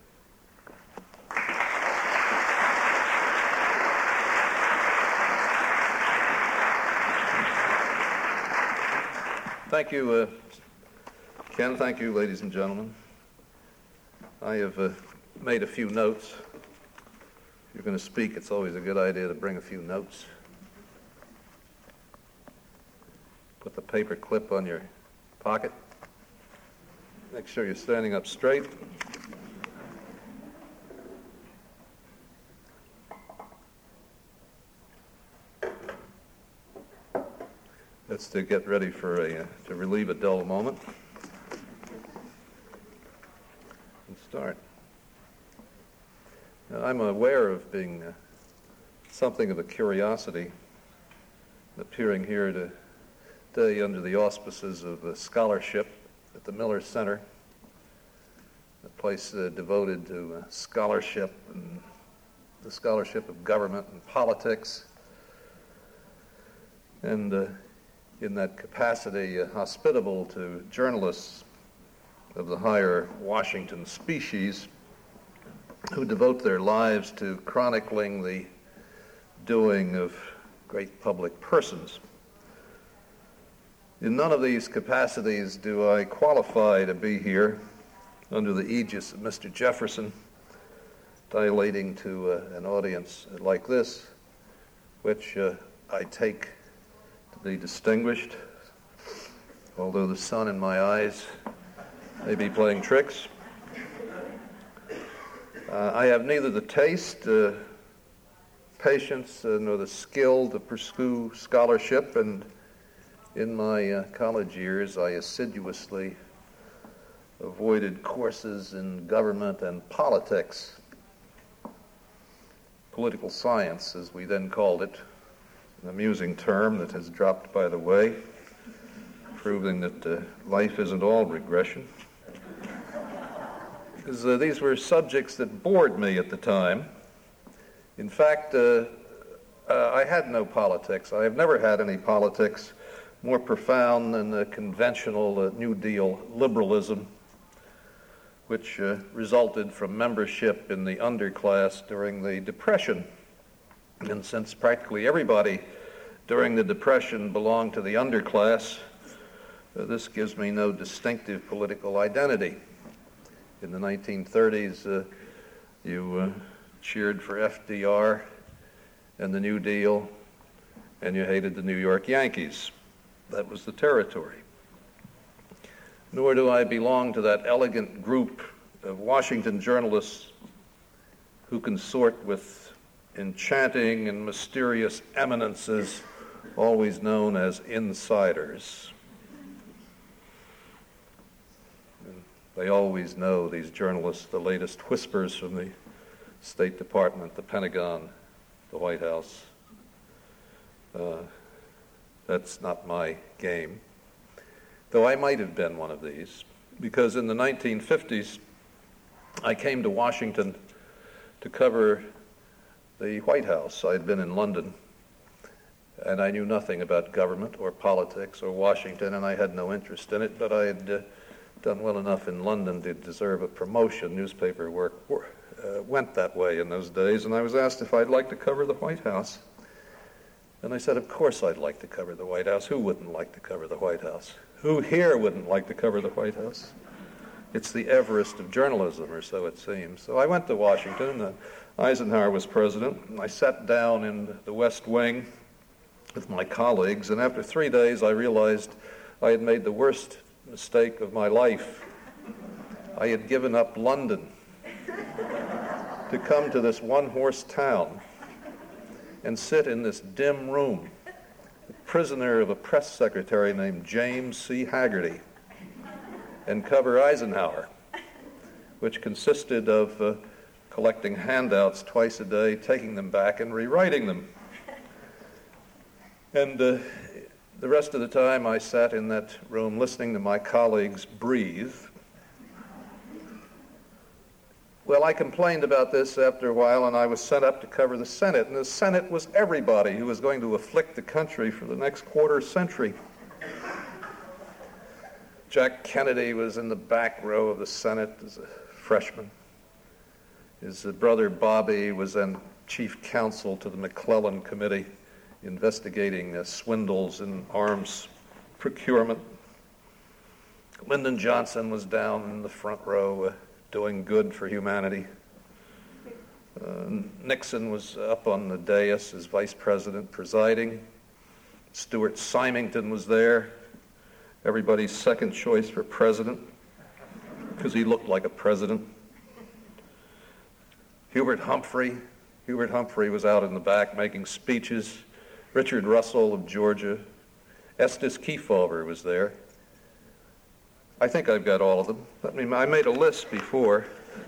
Thank you, uh, Ken. Thank you, ladies and gentlemen. I have uh, made a few notes. If you're going to speak, it's always a good idea to bring a few notes. Put the paper clip on your pocket. Make sure you're standing up straight. That's to get ready for a, uh, to relieve a dull moment. And start. Now, I'm aware of being uh, something of a curiosity, appearing here today under the auspices of a scholarship at the Miller Center, a place uh, devoted to uh, scholarship and the scholarship of government and politics. And uh, in that capacity, uh, hospitable to journalists of the higher Washington species who devote their lives to chronicling the doing of great public persons. In none of these capacities do I qualify to be here under the aegis of Mister Jefferson, dilating to uh, an audience like this, which uh, I take to be distinguished, although the sun in my eyes may be playing tricks. Uh, I have neither the taste, uh, patience, uh, nor the skill to pursue scholarship, and in my uh, college years I assiduously avoided courses in government and politics, political science, as we then called it, an amusing term that has dropped by the way, proving that uh, life isn't all regression. Because uh, these were subjects that bored me at the time. In fact, uh, uh, I had no politics. I have never had any politics more profound than the conventional uh, New Deal liberalism, which uh, resulted from membership in the underclass during the Depression. And since practically everybody during the Depression belonged to the underclass, uh, this gives me no distinctive political identity. In the nineteen thirties, uh, you uh, cheered for F D R and the New Deal, and you hated the New York Yankees. That was the territory. Nor do I belong to that elegant group of Washington journalists who consort with enchanting and mysterious eminences, always known as insiders. And they always know, these journalists, the latest whispers from the State Department, the Pentagon, the White House. Uh, that's not my game. Though I might have been one of these, because in the nineteen fifties, I came to Washington to cover the White House. I had been in London, and I knew nothing about government or politics or Washington, and I had no interest in it, but I had uh, done well enough in London to deserve a promotion. Newspaper work uh, went that way in those days, and I was asked if I'd like to cover the White House. And I said, of course I'd like to cover the White House. Who wouldn't like to cover the White House? Who here wouldn't like to cover the White House? It's the Everest of journalism, or so it seems. So I went to Washington. Uh, Eisenhower was president, and I sat down in the West Wing with my colleagues, and after three days I realized I had made the worst mistake of my life. I had given up London to come to this one-horse town and sit in this dim room, prisoner of a press secretary named James C. Haggerty, and cover Eisenhower, which consisted of uh, collecting handouts twice a day, taking them back and rewriting them. And uh, the rest of the time I sat in that room listening to my colleagues breathe. Well, I complained about this after a while, and I was sent up to cover the Senate. And the Senate was everybody who was going to afflict the country for the next quarter century. Jack Kennedy was in the back row of the Senate as a freshman. His brother Bobby was then chief counsel to the McClellan Committee investigating uh, swindles in arms procurement. Lyndon Johnson was down in the front row uh, doing good for humanity. Uh, Nixon was up on the dais as vice president presiding. Stuart Symington was there, everybody's second choice for president, because he looked like a president. Hubert Humphrey, Hubert Humphrey was out in the back making speeches. Richard Russell of Georgia. Estes Kefauver was there. I think I've got all of them. Let me, I made a list before.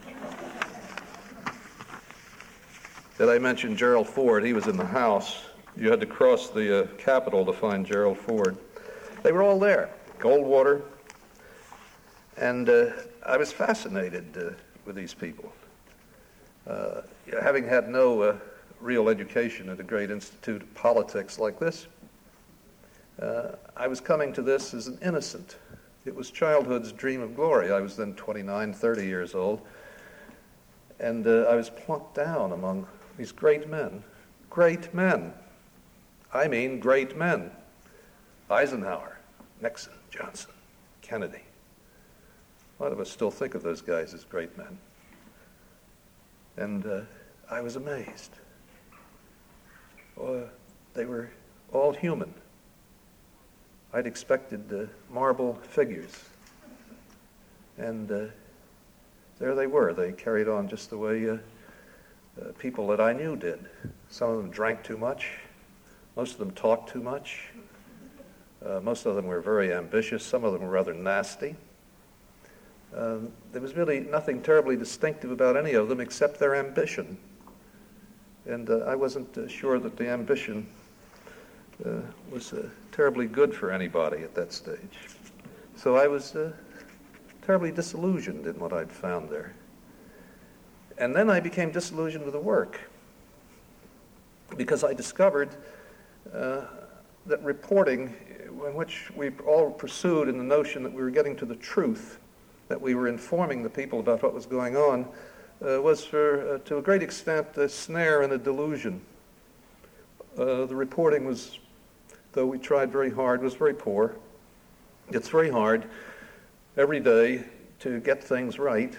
Did I mention Gerald Ford? He was in the House. You had to cross the uh, Capitol to find Gerald Ford. They were all there. Goldwater. And uh, I was fascinated uh, with these people. Uh, having had no uh, real education at a great institute of politics like this, uh, I was coming to this as an innocent. It was childhood's dream of glory. I was then twenty-nine, thirty years old, and uh, I was plunked down among these great men. Great men. I mean great men. Eisenhower, Nixon, Johnson, Kennedy. A lot of us still think of those guys as great men. And uh, I was amazed. Uh, they were all human. I'd expected uh, marble figures. And uh, there they were. They carried on just the way uh, uh, people that I knew did. Some of them drank too much. Most of them talked too much. Uh, most of them were very ambitious. Some of them were rather nasty. Uh, there was really nothing terribly distinctive about any of them except their ambition. And uh, I wasn't uh, sure that the ambition uh, was uh, terribly good for anybody at that stage. So I was uh, terribly disillusioned in what I'd found there. And then I became disillusioned with the work because I discovered uh, that reporting, in which we all pursued in the notion that we were getting to the truth, that we were informing the people about what was going on, uh, was for, uh, to a great extent, a snare and a delusion. Uh, the reporting was, though we tried very hard, was very poor. It's very hard every day to get things right.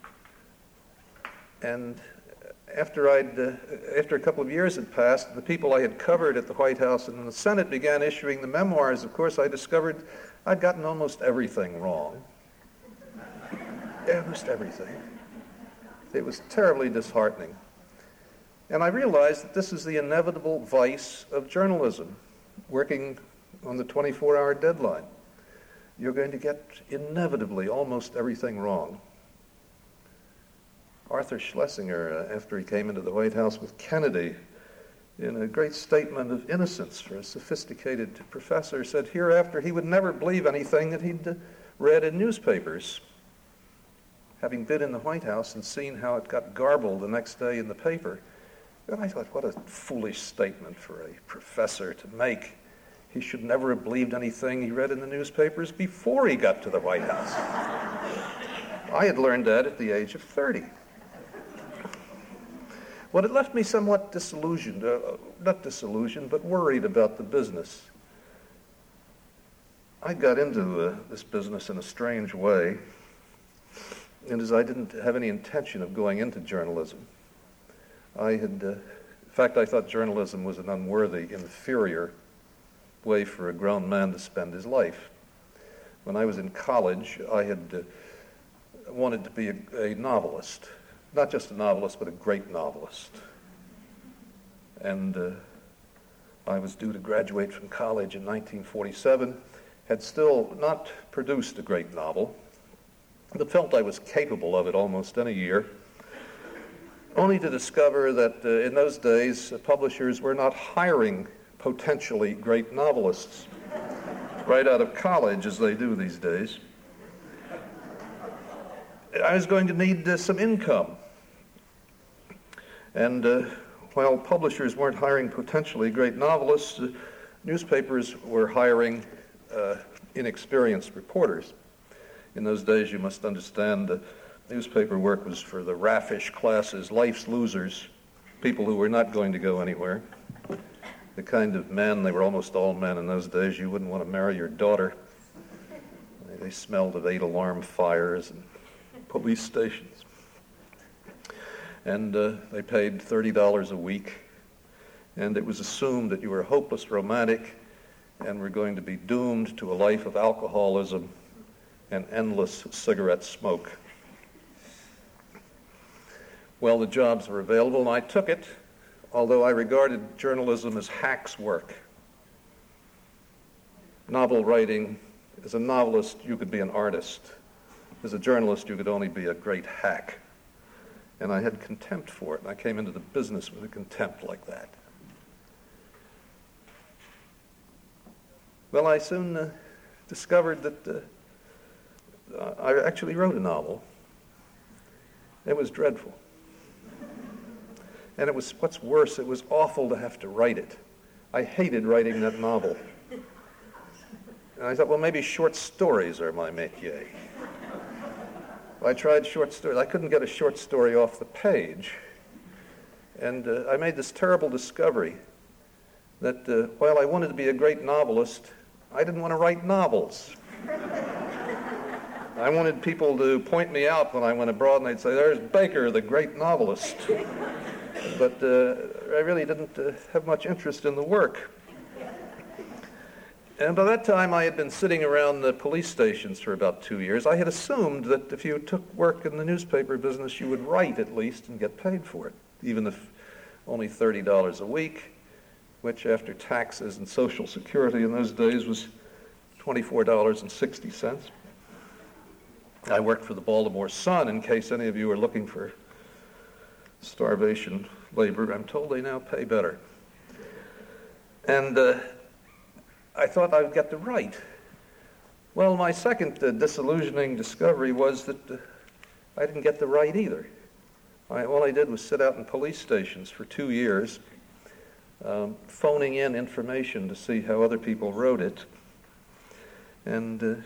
And after I'd, uh, after a couple of years had passed, the people I had covered at the White House and in the Senate began issuing the memoirs. Of course, I discovered I'd gotten almost everything wrong. Almost everything. It was terribly disheartening. And I realized that this is the inevitable vice of journalism, working on the twenty-four hour deadline. You're going to get inevitably almost everything wrong. Arthur Schlesinger, uh, after he came into the White House with Kennedy, in a great statement of innocence for a sophisticated professor, said hereafter he would never believe anything that he'd uh, read in newspapers. Having been in the White House and seen how it got garbled the next day in the paper, and I thought, what a foolish statement for a professor to make. He should never have believed anything he read in the newspapers before he got to the White House. I had learned that at the age of thirty. Well, it left me somewhat disillusioned, uh, not disillusioned, but worried about the business. I got into uh, this business in a strange way, and as I didn't have any intention of going into journalism, I had, uh, in fact, I thought journalism was an unworthy, inferior way for a grown man to spend his life. When I was in college, I had uh, wanted to be a, a novelist. Not just a novelist, but a great novelist. And uh, I was due to graduate from college in nineteen forty-seven, had still not produced a great novel, but felt I was capable of it almost any year, only to discover that uh, in those days, uh, publishers were not hiring potentially great novelists right out of college as they do these days. I was going to need uh, some income. And uh, while publishers weren't hiring potentially great novelists, uh, newspapers were hiring uh, inexperienced reporters. In those days, you must understand, uh, newspaper work was for the raffish classes, life's losers, people who were not going to go anywhere. The kind of men, they were almost all men in those days, you wouldn't want to marry your daughter. They smelled of eight-alarm fires and police stations. And uh, they paid thirty dollars a week. And it was assumed that you were a hopeless romantic and were going to be doomed to a life of alcoholism and endless cigarette smoke. Well, the jobs were available, and I took it, although I regarded journalism as hack's work. Novel writing, as a novelist, you could be an artist. As a journalist, you could only be a great hack. And I had contempt for it, and I came into the business with a contempt like that. Well, I soon uh, discovered that uh, I actually wrote a novel. It was dreadful. And it was, what's worse, it was awful to have to write it. I hated writing that novel. And I thought, well, maybe short stories are my métier. I tried short stories. I couldn't get a short story off the page. And uh, I made this terrible discovery that uh, while I wanted to be a great novelist, I didn't want to write novels. I wanted people to point me out when I went abroad, and they'd say, there's Baker, the great novelist. But uh, I really didn't uh, have much interest in the work. And by that time, I had been sitting around the police stations for about two years. I had assumed that if you took work in the newspaper business, you would write at least and get paid for it, even if only thirty dollars a week, which after taxes and Social Security in those days was twenty-four dollars and sixty cents. I worked for the Baltimore Sun, in case any of you are looking for starvation labor. I'm told they now pay better. And uh, I thought I would get to write. Well, my second uh, disillusioning discovery was that uh, I didn't get to write either. I, all I did was sit out in police stations for two years, um, phoning in information to see how other people wrote it. And uh,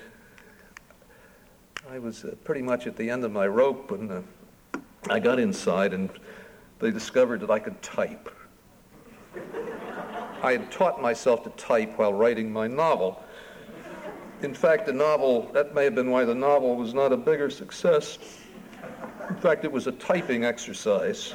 I was uh, pretty much at the end of my rope when uh, I got inside, and they discovered that I could type. I had taught myself to type while writing my novel. In fact, the novel, that may have been why the novel was not a bigger success. In fact, it was a typing exercise.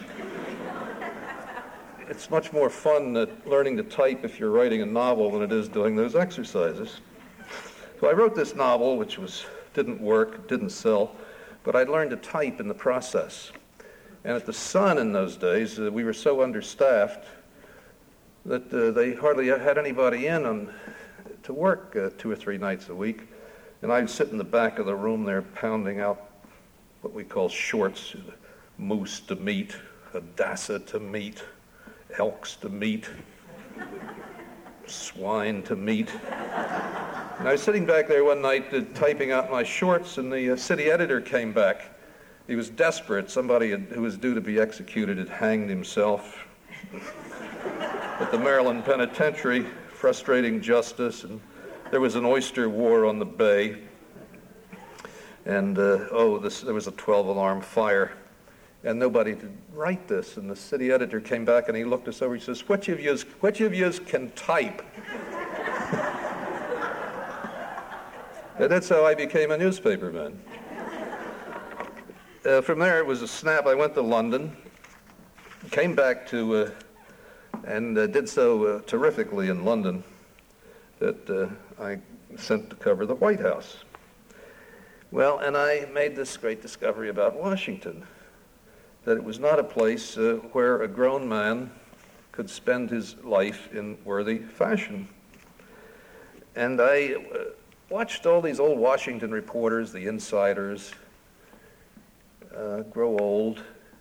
It's much more fun uh, learning to type if you're writing a novel than it is doing those exercises. So I wrote this novel, which was didn't work, didn't sell, but I'd learned to type in the process. And at the Sun in those days, uh, we were so understaffed that uh, they hardly had anybody in on, to work uh, two or three nights a week. And I'd sit in the back of the room there pounding out what we call shorts, moose to meat, hadassa to meat, elks to meat, swine to meat. And I was sitting back there one night uh, typing out my shorts, and the uh, city editor came back. He was desperate. Somebody had, who was due to be executed had hanged himself at the Maryland Penitentiary, frustrating justice, and there was an oyster war on the bay. And, uh, oh, this, there was a twelve-alarm fire, and nobody did write this. And the city editor came back, and he looked us over. He says, which of yous, which of yous can type? And that's how I became a newspaperman. Uh, from there, it was a snap. I went to London, came back to, uh, and uh, did so uh, terrifically in London, that uh, I sent to cover the White House. Well, and I made this great discovery about Washington, that it was not a place uh, where a grown man could spend his life in worthy fashion. And I uh, watched all these old Washington reporters, the insiders, uh, grow old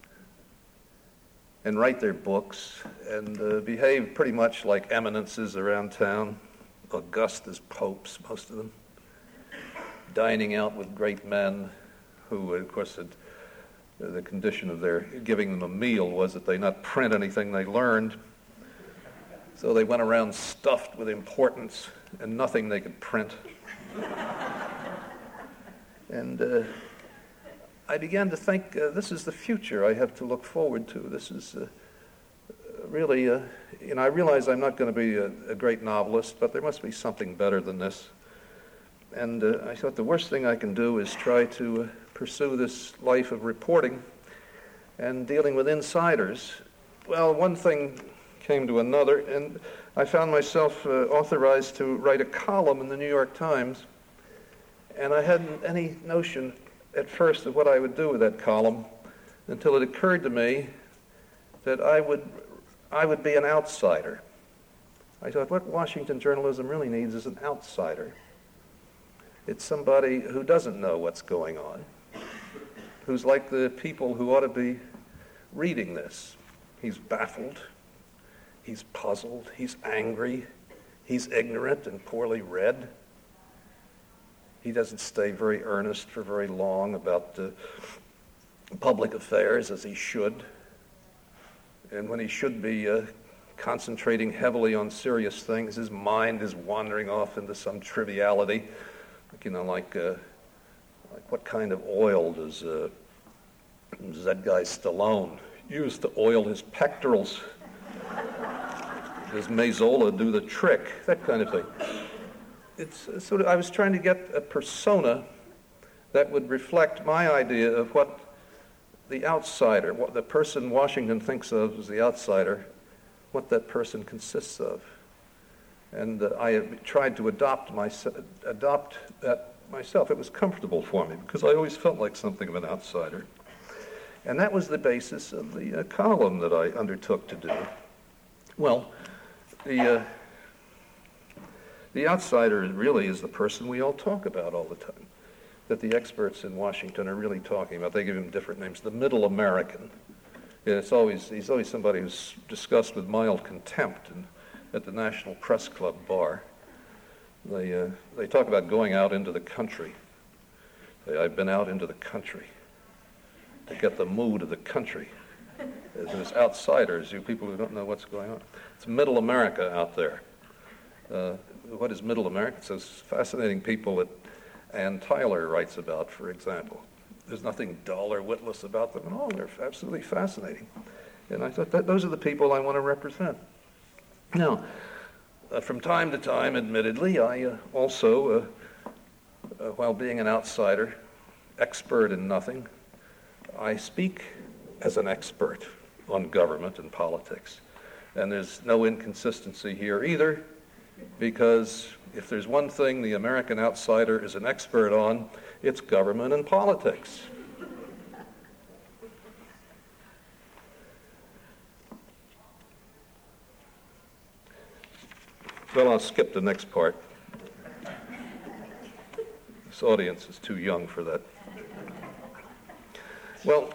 and write their books and uh, behave pretty much like eminences around town, august as popes, most of them, dining out with great men who, of course, had, uh, the condition of their giving them a meal was that they not print anything they learned. So they went around stuffed with importance and nothing they could print. And uh, I began to think, uh, this is the future I have to look forward to. This is uh, really, uh, you know, I realize I'm not going to be a, a great novelist, but there must be something better than this. And uh, I thought the worst thing I can do is try to uh, pursue this life of reporting and dealing with insiders. Well, one thing came to another, and I found myself uh, authorized to write a column in the New York Times, and I hadn't any notion at first of what I would do with that column until it occurred to me that I would, I would be an outsider. I thought, what Washington journalism really needs is an outsider. It's somebody who doesn't know what's going on, who's like the people who ought to be reading this. He's baffled, he's puzzled, he's angry, he's ignorant and poorly read. He doesn't stay very earnest for very long about uh, public affairs as he should. And when he should be uh, concentrating heavily on serious things, his mind is wandering off into some triviality. You know, like, uh, like what kind of oil does, uh, does that guy Stallone use to oil his pectorals? Does Mazzola do the trick? That kind of thing. It's uh, sort of, I was trying to get a persona that would reflect my idea of what the outsider, what the person Washington thinks of as the outsider, what that person consists of. And uh, I tried to adopt, my, adopt that myself. It was comfortable for me because I always felt like something of an outsider. And that was the basis of the uh, column that I undertook to do. Well, the, uh, the outsider really is the person we all talk about all the time, that the experts in Washington are really talking about. They give him different names. The middle American. Yeah, it's always, he's always somebody who's discussed with mild contempt and at the National Press Club bar. They, uh, they talk about going out into the country. They, I've been out into the country to get the mood of the country. There's outsiders, you people who don't know what's going on. It's middle America out there. Uh, what is middle America? It's those fascinating people that Ann Tyler writes about, for example. There's nothing dull or witless about them at all. They're absolutely fascinating. And I thought that those are the people I want to represent. Now, uh, from time to time, admittedly, I uh, also, uh, uh, while being an outsider, expert in nothing, I speak as an expert on government and politics. And there's no inconsistency here either, because if there's one thing the American outsider is an expert on, it's government and politics. Well, I'll skip the next part. This audience is too young for that. Well,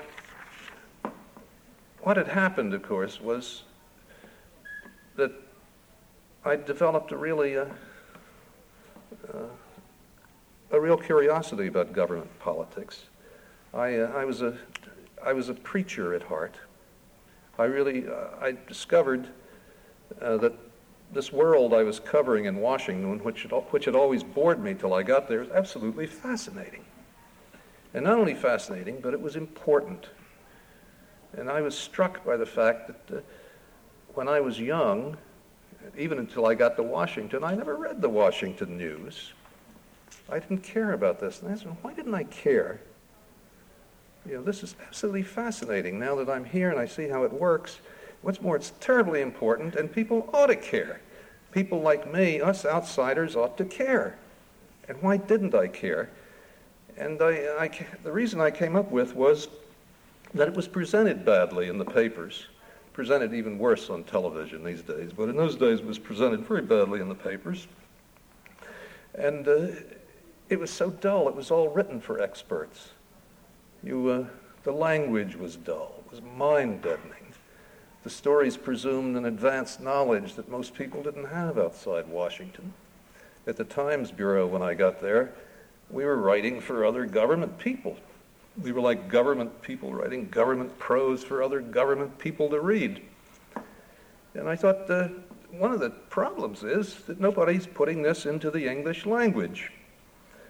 what had happened, of course, was that I developed a really uh, uh, a real curiosity about government politics. I uh, I was a I was a preacher at heart. I really uh, I discovered uh, that this world I was covering in Washington, which had, which had always bored me till I got there, was absolutely fascinating. And not only fascinating, but it was important. And I was struck by the fact that uh, when I was young, even until I got to Washington, I never read the Washington News. I didn't care about this. And I asked, why didn't I care? You know, this is absolutely fascinating. Now that I'm here and I see how it works, what's more, it's terribly important, and people ought to care. People like me, us outsiders, ought to care. And why didn't I care? And I, I, the reason I came up with was that it was presented badly in the papers, presented even worse on television these days, but in those days it was presented very badly in the papers. And uh, it was so dull. It was all written for experts. You, uh, the language was dull. It was mind-deadening. The stories presumed an advanced knowledge that most people didn't have outside Washington. At the Times Bureau, when I got there, we were writing for other government people. We were like government people writing government prose for other government people to read. And I thought uh, one of the problems is that nobody's putting this into the English language.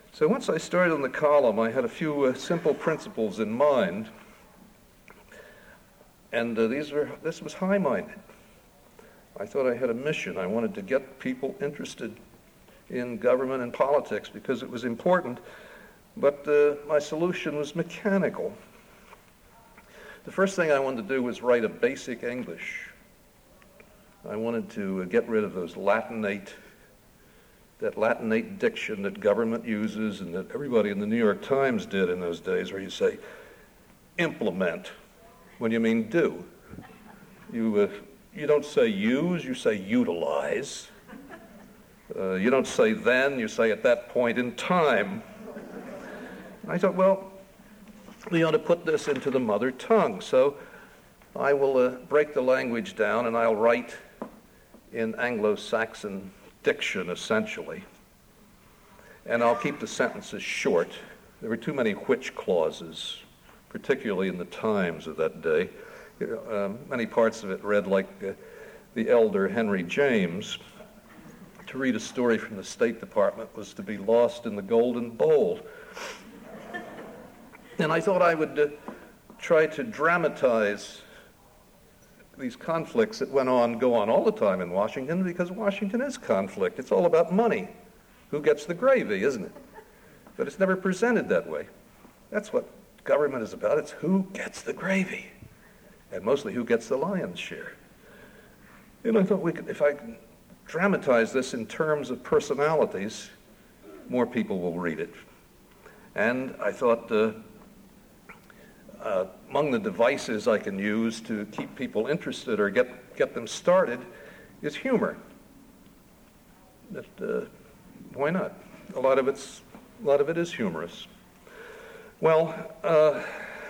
So once I started on the column, I had a few uh, simple principles in mind, and uh, these were this was high-minded. I thought I had a mission. I wanted to get people interested in government and politics because it was important, but uh, my solution was mechanical. The first thing I wanted to do was write a basic English. I wanted to uh, get rid of those Latinate, that Latinate diction that government uses and that everybody in the New York Times did in those days, where you say, implement, when you mean do. You, uh, you don't say use, you say utilize. Uh, you don't say then, you say at that point in time. I thought, well, we ought to put this into the mother tongue. So I will uh, break the language down and I'll write in Anglo-Saxon diction, essentially. And I'll keep the sentences short. There were too many which clauses, particularly in the Times of that day. You know, um, many parts of it read like uh, the elder Henry James. To read a story from the State Department was to be lost in the Golden Bowl. And I thought I would uh, try to dramatize these conflicts that went on, go on all the time in Washington, because Washington is conflict. It's all about money. Who gets the gravy, isn't it? But it's never presented that way. That's what government is about. It's who gets the gravy, and mostly who gets the lion's share. And I thought we could, if I can dramatize this in terms of personalities, more people will read it. And I thought uh, uh, among the devices I can use to keep people interested or get, get them started is humor. That, uh, why not? A lot of it's, a lot of it is humorous. Well, uh,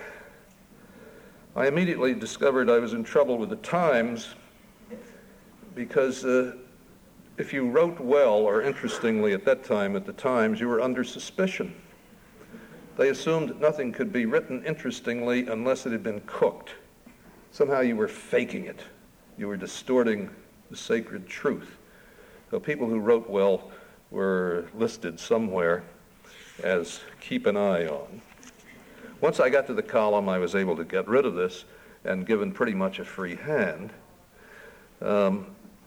I immediately discovered I was in trouble with the Times because uh, if you wrote well or interestingly at that time at the Times, you were under suspicion. They assumed nothing could be written interestingly unless it had been cooked. Somehow you were faking it. You were distorting the sacred truth. So people who wrote well were listed somewhere as keep an eye on. Once I got to the column, I was able to get rid of this and given pretty much a free hand. Um,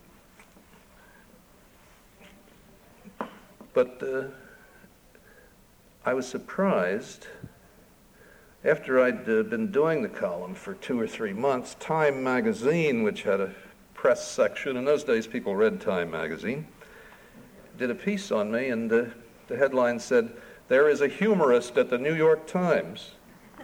but uh, I was surprised. After I'd uh, been doing the column for two or three months, Time magazine, which had a press section, in those days people read Time magazine, did a piece on me, and uh, the headline said, "There is a humorist at the New York Times."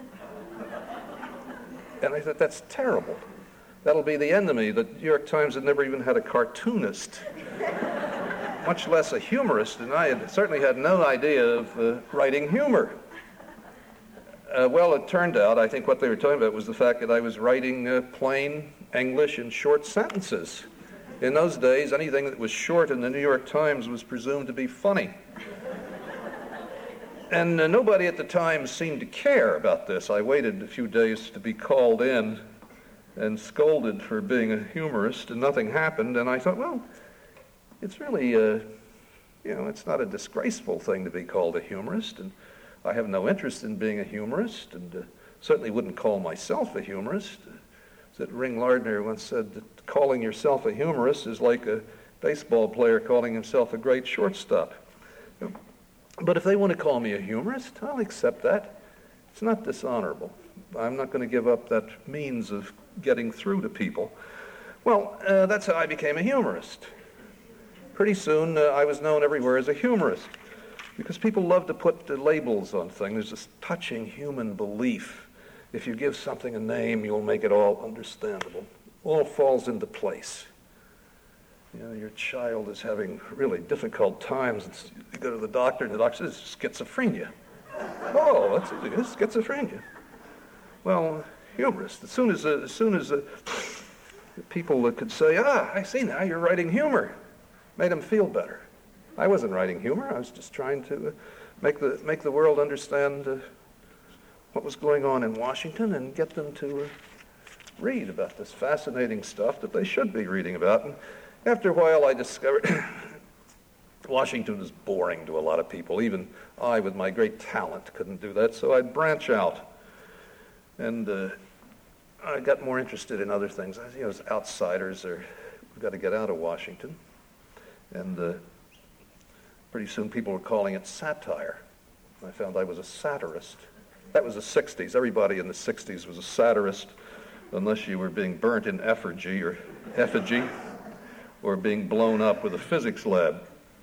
And I thought, that's terrible. That'll be the enemy. The New York Times had never even had a cartoonist, much less a humorist, and I had certainly had no idea of uh, writing humor. Uh, well, it turned out, I think what they were talking about was the fact that I was writing uh, plain English in short sentences. In those days, anything that was short in the New York Times was presumed to be funny. And uh, nobody at the Times seemed to care about this. I waited a few days to be called in and scolded for being a humorist, and nothing happened. And I thought, well, it's really, uh, you know, it's not a disgraceful thing to be called a humorist. And I have no interest in being a humorist, and uh, certainly wouldn't call myself a humorist. Uh, that Ring Lardner once said that calling yourself a humorist is like a baseball player calling himself a great shortstop. But if they want to call me a humorist, I'll accept that. It's not dishonorable. I'm not going to give up that means of getting through to people. Well, uh, that's how I became a humorist. Pretty soon, uh, I was known everywhere as a humorist, because people love to put uh, labels on things. There's this touching human belief. If you give something a name, you'll make it all understandable. All falls into place. You know, your child is having really difficult times. It's, you go to the doctor, and the doctor says, schizophrenia. Oh, that's it. It's schizophrenia. Well, humorist. As soon as, uh, as soon as uh, people uh, could say, ah, I see now, you're writing humor, made them feel better. I wasn't writing humor. I was just trying to uh, make the make the world understand uh, what was going on in Washington and get them to uh, read about this fascinating stuff that they should be reading about. And after a while, I discovered Washington was boring to a lot of people. Even I, with my great talent, couldn't do that, so I'd branch out. And uh, I got more interested in other things. I, you know, as outsiders, are, we've got to get out of Washington. And uh, pretty soon people were calling it satire. I found I was a satirist. That was the sixties. Everybody in the sixties was a satirist, unless you were being burnt in effigy or effigy, or being blown up with a physics lab.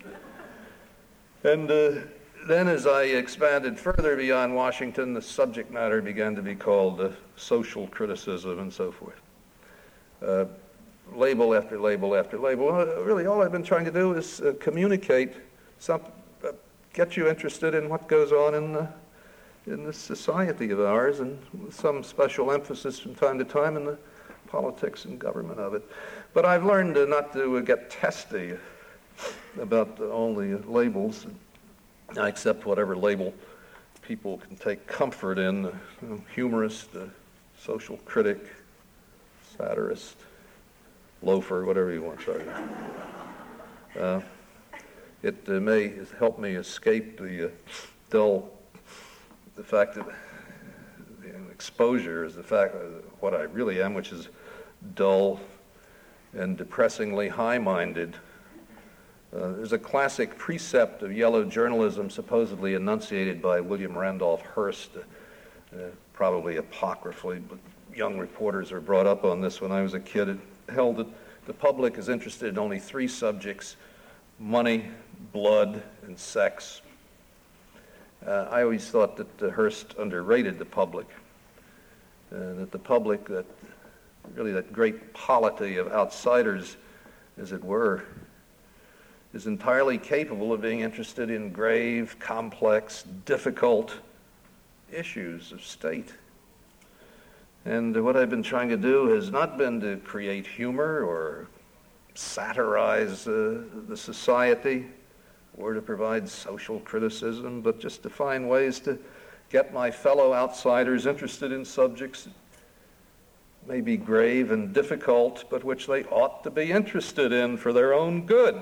And uh, then as I expanded further beyond Washington, the subject matter began to be called uh, social criticism and so forth. Uh, label after label after label. Uh, really, all I've been trying to do is uh, communicate, some, uh, get you interested in what goes on in the, in this society of ours, and with some special emphasis from time to time in the politics and government of it. But I've learned uh, not to uh, get testy about uh, all the labels. I accept whatever label people can take comfort in, uh, you know, humorist, uh, social critic, satirist, loafer, whatever you want, sorry. Uh, it uh, may help me escape the uh, dull, the fact that the exposure is the fact of what I really am, which is dull and depressingly high-minded. Uh, there's a classic precept of yellow journalism supposedly enunciated by William Randolph Hearst, uh, uh, probably apocryphally, but young reporters were brought up on this when I was a kid. It held that the public is interested in only three subjects: money, blood, and sex. Uh, I always thought that uh, Hearst underrated the public, uh, that the public, that really that great polity of outsiders, as it were, is entirely capable of being interested in grave, complex, difficult issues of state. And what I've been trying to do has not been to create humor or satirize uh, the society or to provide social criticism, but just to find ways to get my fellow outsiders interested in subjects that may be grave and difficult, but which they ought to be interested in for their own good.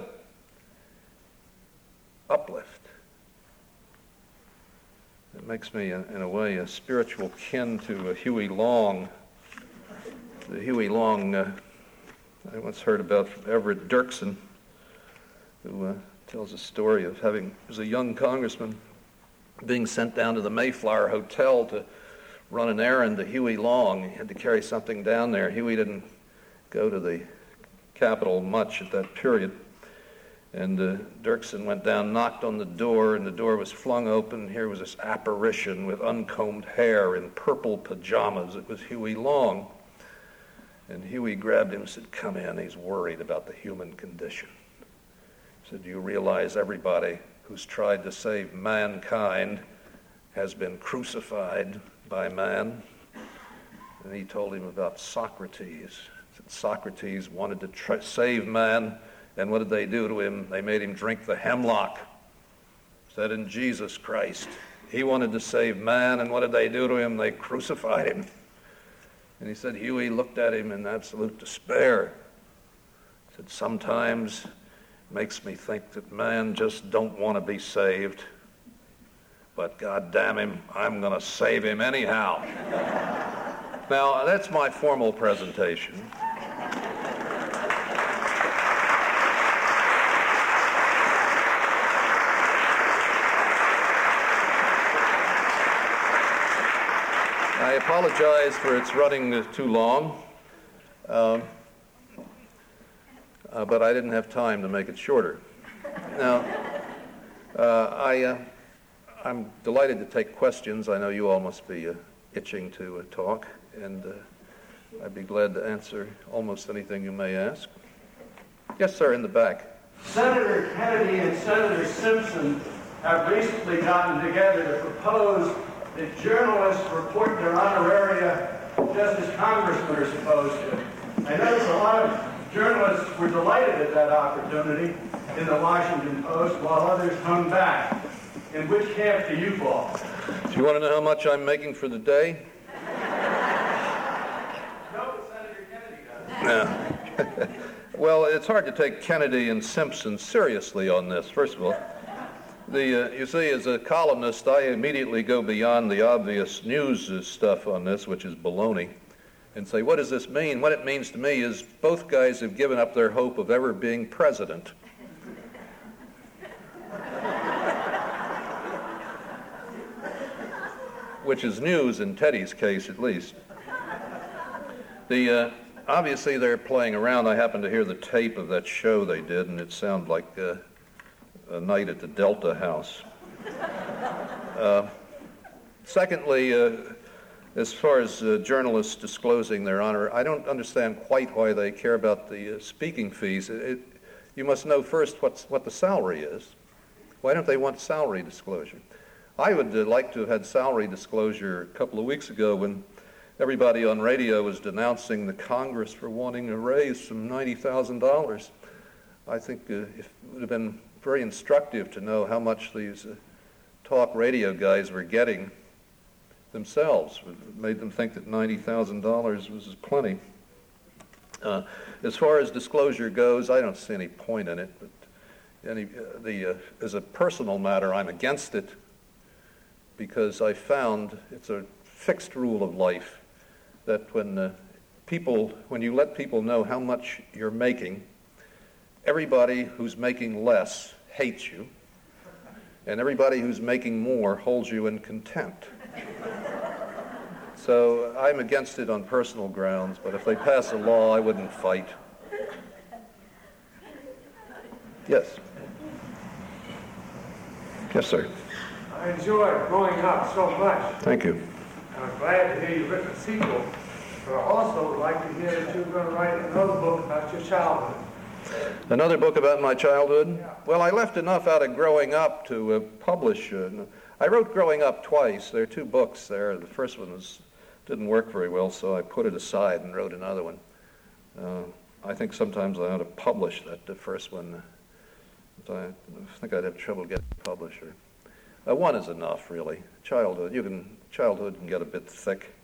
Uplift. It makes me, in a way, a spiritual kin to uh, Huey Long. The Huey Long, uh, I once heard about from Everett Dirksen, who uh, tells a story of having, as a young congressman, being sent down to the Mayflower Hotel to run an errand to Huey Long. He had to carry something down there. Huey didn't go to the Capitol much at that period. And uh, Dirksen went down, knocked on the door, and the door was flung open. Here was this apparition with uncombed hair in purple pajamas. It was Huey Long. And Huey grabbed him and said, "Come in." He's worried about the human condition. He said, "Do you realize everybody who's tried to save mankind has been crucified by man?" And he told him about Socrates. He said Socrates wanted to try, save man. And what did they do to him? They made him drink the hemlock. Said in Jesus Christ. He wanted to save man, and what did they do to him? They crucified him. And he said Huey looked at him in absolute despair. He said, "Sometimes it makes me think that man just don't want to be saved. But God damn him, I'm going to save him anyhow." Now, that's my formal presentation. I apologize for its running too long, um, uh, but I didn't have time to make it shorter. Now, uh, I, uh, I'm delighted to take questions. I know you all must be uh, itching to uh, talk, and uh, I'd be glad to answer almost anything you may ask. Yes, sir, in the back. Senator Kennedy and Senator Simpson have recently gotten together to propose that journalists report their honoraria just as congressmen are supposed to. I noticed a lot of journalists were delighted at that opportunity in the Washington Post, while others hung back. In which camp do you fall? Do you want to know how much I'm making for the day? No, but Senator Kennedy does. No. Well, it's hard to take Kennedy and Simpson seriously on this, first of all. The, uh, you see, as a columnist, I immediately go beyond the obvious news stuff on this, which is baloney, and say, what does this mean? What it means to me is both guys have given up their hope of ever being president. Which is news in Teddy's case, at least. The, uh, obviously, they're playing around. I happened to hear the tape of that show they did, and it sounded like uh, a night at the Delta House. Uh, secondly, uh, as far as uh, journalists disclosing their honor, I don't understand quite why they care about the uh, speaking fees. It, it, you must know first what's, what the salary is. Why don't they want salary disclosure? I would uh, like to have had salary disclosure a couple of weeks ago when everybody on radio was denouncing the Congress for wanting to raise some ninety thousand dollars. I think uh, it would have been very instructive to know how much these uh, talk radio guys were getting themselves. It made them think that ninety thousand dollars was plenty. Uh, as far as disclosure goes, I don't see any point in it. But any, uh, the, uh, as a personal matter, I'm against it because I found it's a fixed rule of life that when uh, people, when you let people know how much you're making, everybody who's making less hates you, and everybody who's making more holds you in contempt. So I'm against it on personal grounds, but if they pass a law, I wouldn't fight. Yes. Yes, sir. I enjoyed growing up so much. Thank you. I'm glad to hear you've written a sequel, but I also would like to hear that you're going to write another book about your childhood. Another book about my childhood? Yeah. Well, I left enough out of Growing Up to uh, publish. Uh, I wrote Growing Up twice. There are two books there. The first one was, didn't work very well, so I put it aside and wrote another one. Uh, I think sometimes I ought to publish that, the first one. But I think I'd have trouble getting a publisher. Uh, one is enough, really. Childhood, you can, childhood can get a bit thick.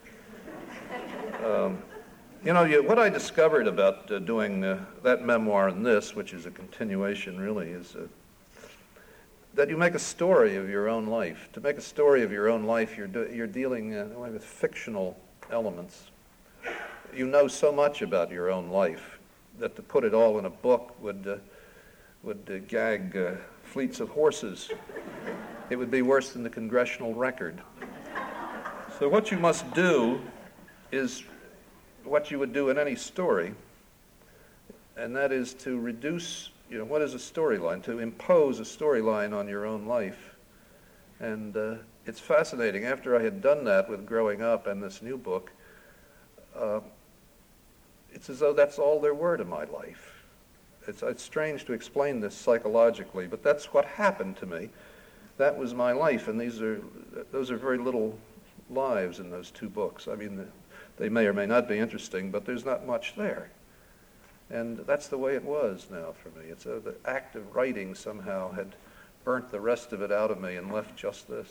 Um, you know, you, what I discovered about uh, doing uh, that memoir and this, which is a continuation, really, is uh, that you make a story of your own life. To make a story of your own life, you're do, you're dealing uh, with fictional elements. You know so much about your own life that to put it all in a book would uh, would uh, gag uh, fleets of horses. It would be worse than the Congressional Record. So what you must do is what you would do in any story, and that is to reduce, you know, what is a storyline? To impose a storyline on your own life. And uh, it's fascinating. After I had done that with Growing Up and this new book, uh, it's as though that's all there were to my life. It's, it's strange to explain this psychologically, but that's what happened to me. That was my life, and these are those are very little lives in those two books. I mean, they may or may not be interesting, but there's not much there. And that's the way it was now for me. It's a, the act of writing somehow had burnt the rest of it out of me and left just this.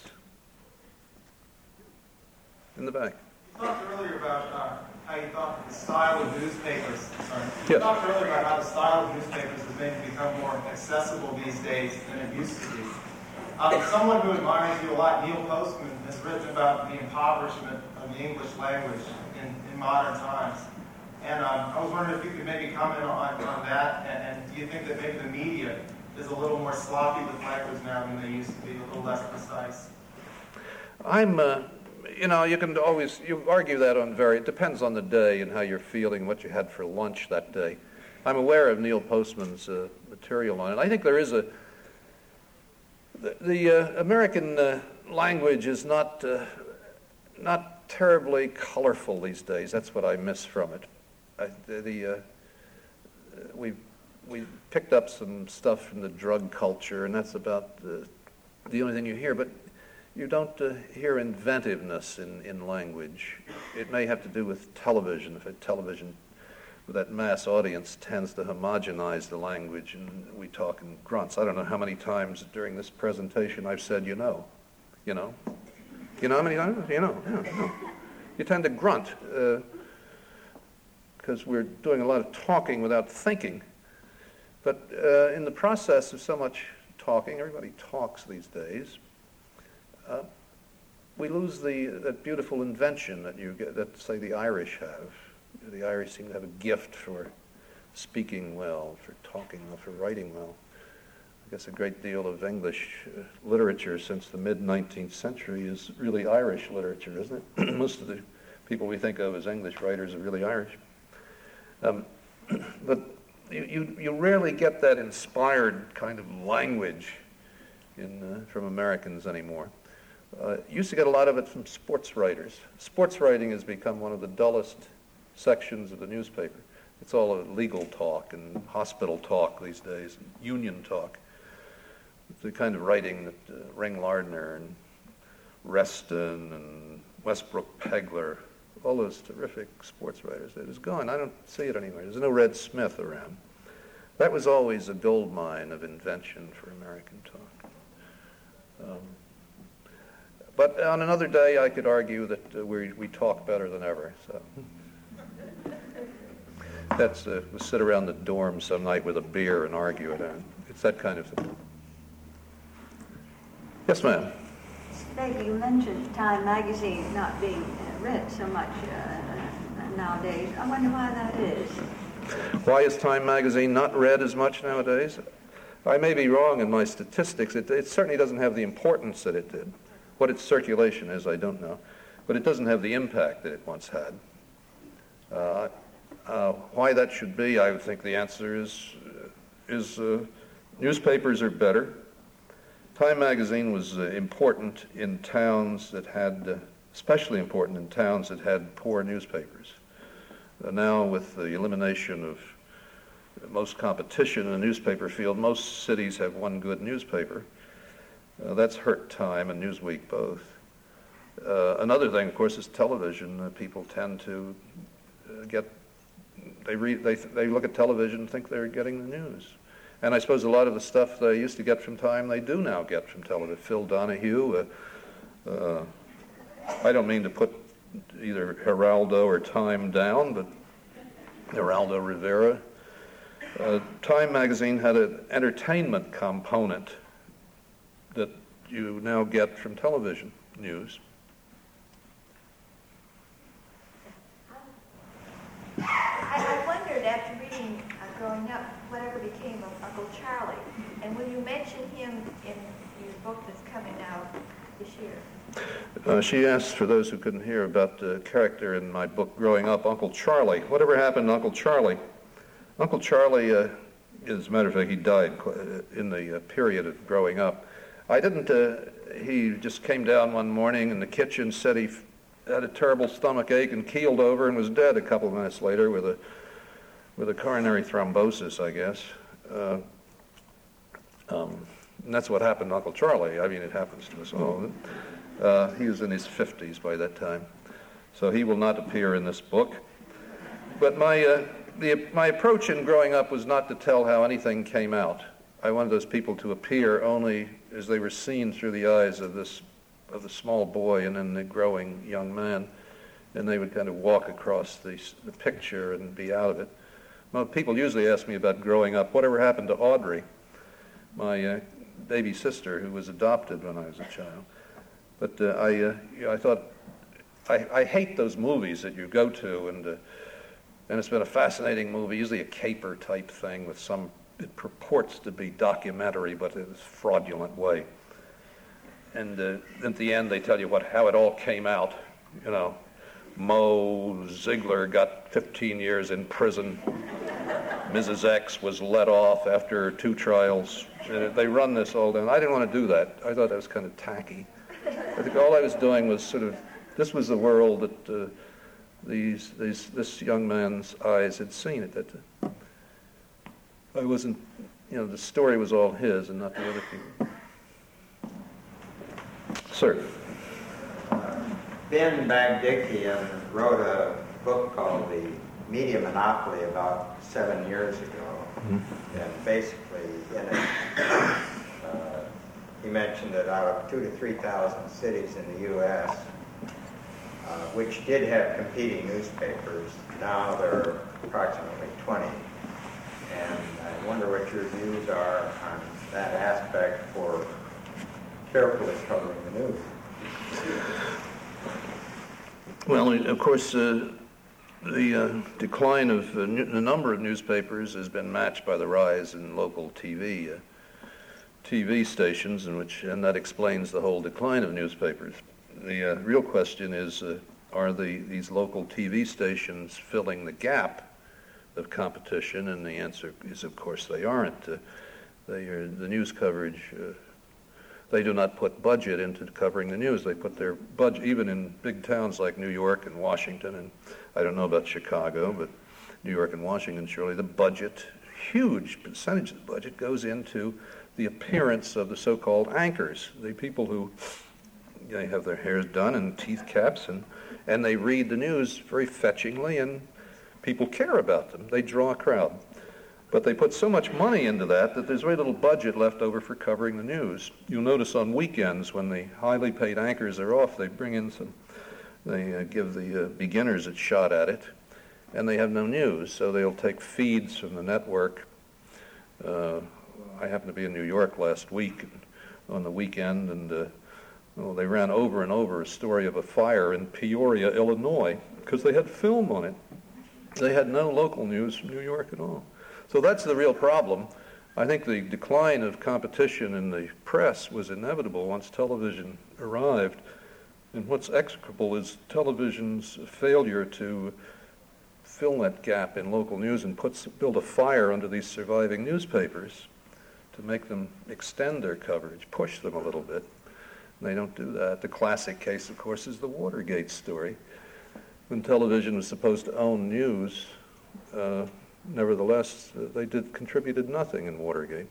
In the back. You talked earlier about uh, how you thought the style of newspapers, sorry, you Yes. talked earlier about how the style of newspapers has maybe become more accessible these days than it used to be. Um, someone who admires you a lot, Neil Postman, has written about the impoverishment of the English language in, in modern times. And um, I was wondering if you could maybe comment on, on that, and, and do you think that maybe the media is a little more sloppy with language now than they used to be, a little less precise? I'm, uh, you know, you can always, you argue that on very, it depends on the day and how you're feeling, what you had for lunch that day. I'm aware of Neil Postman's uh, material on it. I think there is a, the, the uh, American uh, language is not, uh, not terribly colorful these days. That's what I miss from it. I, the, the uh, we we picked up some stuff from the drug culture, and that's about the, the only thing you hear. But you don't uh, hear inventiveness in, in language. It may have to do with television. If a television with that mass audience tends to homogenize the language, and we talk in grunts. I don't know how many times during this presentation I've said, you know, you know, you know how many times? You know, yeah, no. You tend to grunt. Uh, because we're doing a lot of talking without thinking. But uh, in the process of so much talking, everybody talks these days, uh, we lose the that beautiful invention that you get, that say the Irish have. The Irish seem to have a gift for speaking well, for talking well, for writing well. I guess a great deal of English uh, literature since the mid-nineteenth century is really Irish literature, isn't it? Most of the people we think of as English writers are really Irish. Um, but you, you, you rarely get that inspired kind of language in, uh, from Americans anymore. Uh, used to get a lot of it from sports writers. Sports writing has become one of the dullest sections of the newspaper. It's all a legal talk and hospital talk these days, and union talk. The kind of writing that uh, Ring Lardner and Reston and Westbrook Pegler, all those terrific sports writers, it is gone. I don't see it anywhere. There's no Red Smith around. That was always a gold mine of invention for American talk. Um, but on another day, I could argue that uh, we we talk better than ever. So that's uh, we'll sit around the dorm some night with a beer and argue it out. It's that kind of thing. Yes, ma'am. Baker, you mentioned Time magazine not being uh, read so much uh, nowadays. I wonder why that is. Why is Time magazine not read as much nowadays? I may be wrong in my statistics. It, it certainly doesn't have the importance that it did. What its circulation is, I don't know. But it doesn't have the impact that it once had. Uh, uh, why that should be, I would think the answer is, is uh, newspapers are better. Time magazine was uh, important in towns that had, uh, especially important in towns that had poor newspapers. Uh, now with the elimination of most competition in the newspaper field, most cities have one good newspaper. Uh, that's hurt Time and Newsweek both. Uh, another thing, of course, is television. Uh, people tend to uh, get, they read, they they look at television and think they're getting the news. And I suppose a lot of the stuff they used to get from Time, they do now get from television. Phil Donahue, uh, uh, I don't mean to put either Geraldo or Time down, but Geraldo Rivera. Uh, Time magazine had an entertainment component that you now get from television news. I, I wondered after reading uh, Growing Up, whatever became of Uncle Charlie, and will you mention him in your book that's coming out this year? Uh, she asked, for those who couldn't hear, about the character in my book, Growing Up, Uncle Charlie. Whatever happened to Uncle Charlie? Uncle Charlie, uh, as a matter of fact, he died in the uh, period of growing up. I didn't, uh, he just came down one morning in the kitchen, said he f- had a terrible stomach ache and keeled over and was dead a couple of minutes later with a with a coronary thrombosis, I guess. Uh, um, and that's what happened to Uncle Charlie. I mean, it happens to us all. Uh, he was in his fifties by that time. So he will not appear in this book. But my uh, the, my approach in Growing Up was not to tell how anything came out. I wanted those people to appear only as they were seen through the eyes of this of the small boy and then the growing young man, and they would kind of walk across the, the picture and be out of it. Well, people usually ask me about growing up. Whatever happened to Audrey, my uh, baby sister, who was adopted when I was a child? But uh, I, uh, you know, I thought, I, I hate those movies that you go to, and uh, and it's been a fascinating movie, usually a caper type thing with some, it purports to be documentary, but in a fraudulent way. And uh, at the end, they tell you what how it all came out. You know, Moe Ziegler got fifteen years in prison. Missus X was let off after two trials. And they run this all down. I didn't want to do that. I thought that was kind of tacky. I think all I was doing was sort of, this was the world that uh, these, these this young man's eyes had seen at that time. I wasn't, you know, the story was all his and not the other people. Sir. Ben Bagdikian wrote a book called The Media Monopoly about seven years ago. Mm-hmm. And basically in it, uh, he mentioned that out of two to three thousand cities in the U S, uh, which did have competing newspapers. Now there are approximately twenty. And I wonder what your views are on that aspect for carefully covering the news. Well, of course, uh, the uh, decline of uh, the number of newspapers has been matched by the rise in local T V uh, T V stations, in which, and that explains the whole decline of newspapers. The uh, real question is, uh, are the these local T V stations filling the gap of competition? And the answer is, of course, they aren't. Uh, they are, the news coverage, uh, they do not put budget into covering the news. They put their budget, even in big towns like New York and Washington, and I don't know about Chicago, but New York and Washington, surely the budget, huge percentage of the budget goes into the appearance of the so-called anchors, the people who they have their hairs done and teeth caps, and, and they read the news very fetchingly, and people care about them. They draw a crowd. But they put so much money into that that there's very little budget left over for covering the news. You'll notice on weekends when the highly paid anchors are off, they bring in some, they uh, give the uh, beginners a shot at it, and they have no news, so they'll take feeds from the network. Uh, I happened to be in New York last week on the weekend, and uh, well, they ran over and over a story of a fire in Peoria, Illinois, because they had film on it. They had no local news from New York at all. So that's the real problem. I think the decline of competition in the press was inevitable once television arrived. And what's execrable is television's failure to fill that gap in local news and puts, build a fire under these surviving newspapers to make them extend their coverage, push them a little bit. And they don't do that. The classic case, of course, is the Watergate story. When television was supposed to own news, uh, nevertheless, uh, they did contributed nothing in Watergate.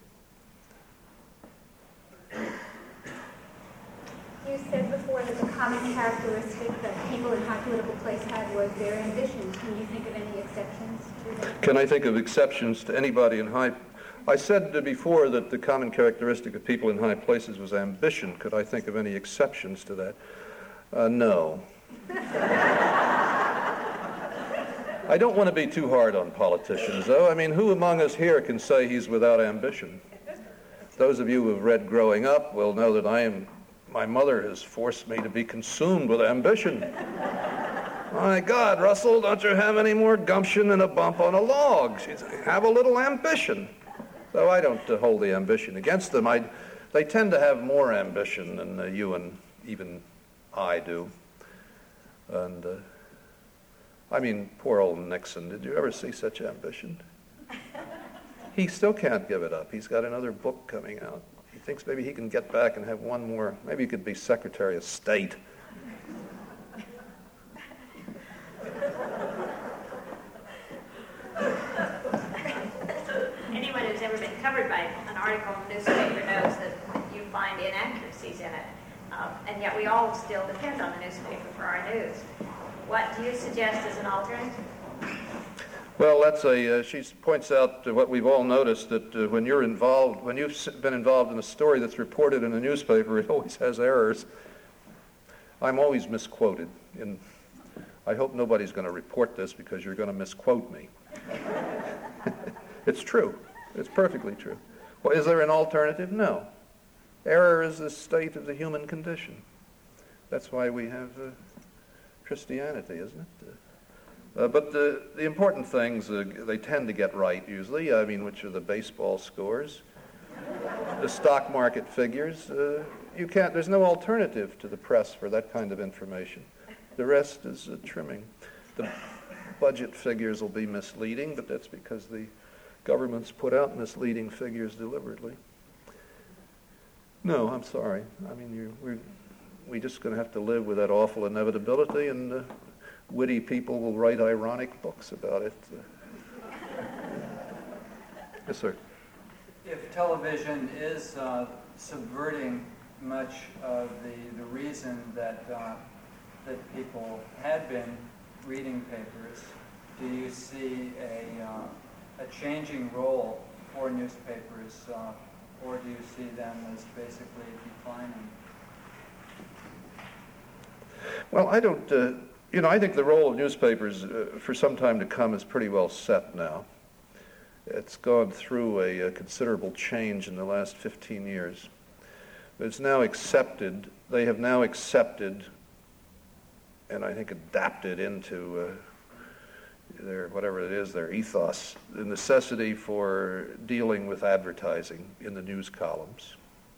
You said before that the common characteristic that people in high political place had was their ambitions. Can you think of any exceptions to that? Can I think of exceptions to anybody in high... I said before that the common characteristic of people in high places was ambition. Could I think of any exceptions to that? Uh, no. I don't want to be too hard on politicians, though. I mean, who among us here can say he's without ambition? Those of you who have read Growing Up will know that I am, my mother has forced me to be consumed with ambition. My God, Russell, don't you have any more gumption than a bump on a log? She's, have a little ambition. Though I don't uh, hold the ambition against them. I, they tend to have more ambition than uh, you and even I do. And, uh, I mean, poor old Nixon, did you ever see such ambition? He still can't give it up. He's got another book coming out. He thinks maybe he can get back and have one more, maybe he could be Secretary of State. Anyone who's ever been covered by an article in the newspaper knows that you find inaccuracies in it. Um, and yet we all still depend on the newspaper for our news. What do you suggest as an alternative? Well, that's a, uh, she points out uh, what we've all noticed, that uh, when you're involved, when you've been involved in a story that's reported in a newspaper, it always has errors. I'm always misquoted. In, I hope nobody's going to report this because you're going to misquote me. It's true. It's perfectly true. Well, is there an alternative? No. Error is the state of the human condition. That's why we have uh, Christianity, isn't it? Uh, but the, the important things, uh, they tend to get right usually. I mean, which are the baseball scores, the stock market figures. Uh, you can't, there's no alternative to the press for that kind of information. The rest is uh, trimming. The budget figures will be misleading, but that's because the governments put out misleading figures deliberately. No, I'm sorry. I mean, you, we're, we're just going to have to live with that awful inevitability, and uh, witty people will write ironic books about it. Uh, yes, sir. If television is uh, subverting much of the, the reason that uh, that people had been reading papers, do you see a uh, a changing role for newspapers, uh, or do you see them as basically declining? Well, I don't. Uh, you know, I think the role of newspapers uh, for some time to come is pretty well set now. It's gone through a, a considerable change in the last fifteen years. It's now accepted, they have now accepted, and I think adapted into uh, their, whatever it is, their ethos, the necessity for dealing with advertising in the news columns.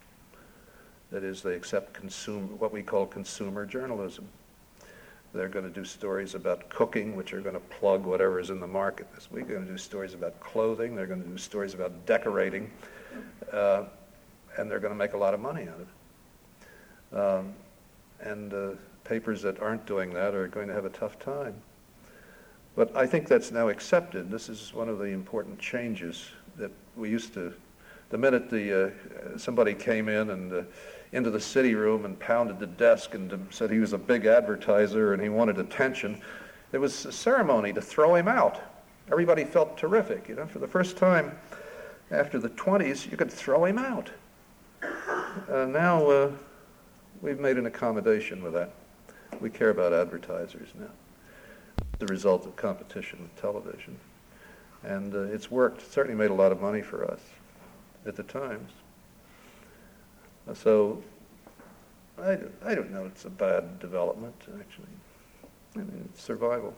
That is, they accept consumer, what we call consumer journalism. They're going to do stories about cooking, which are going to plug whatever is in the market this week. They're going to do stories about clothing. They're going to do stories about decorating. Uh, and they're going to make a lot of money out of it. Um, and uh, papers that aren't doing that are going to have a tough time. But I think that's now accepted. This is one of the important changes that we used to, the minute the uh, somebody came in and uh, into the city room and pounded the desk and said he was a big advertiser and he wanted attention, there was a ceremony to throw him out. Everybody felt terrific. You know, for the first time after the twenties, you could throw him out. Uh, now uh, we've made an accommodation with that. We care about advertisers now. The result of competition with television. And uh, it's worked. It certainly made a lot of money for us at the Times. Uh, so I, I don't know it's a bad development, actually. I mean, it's survival.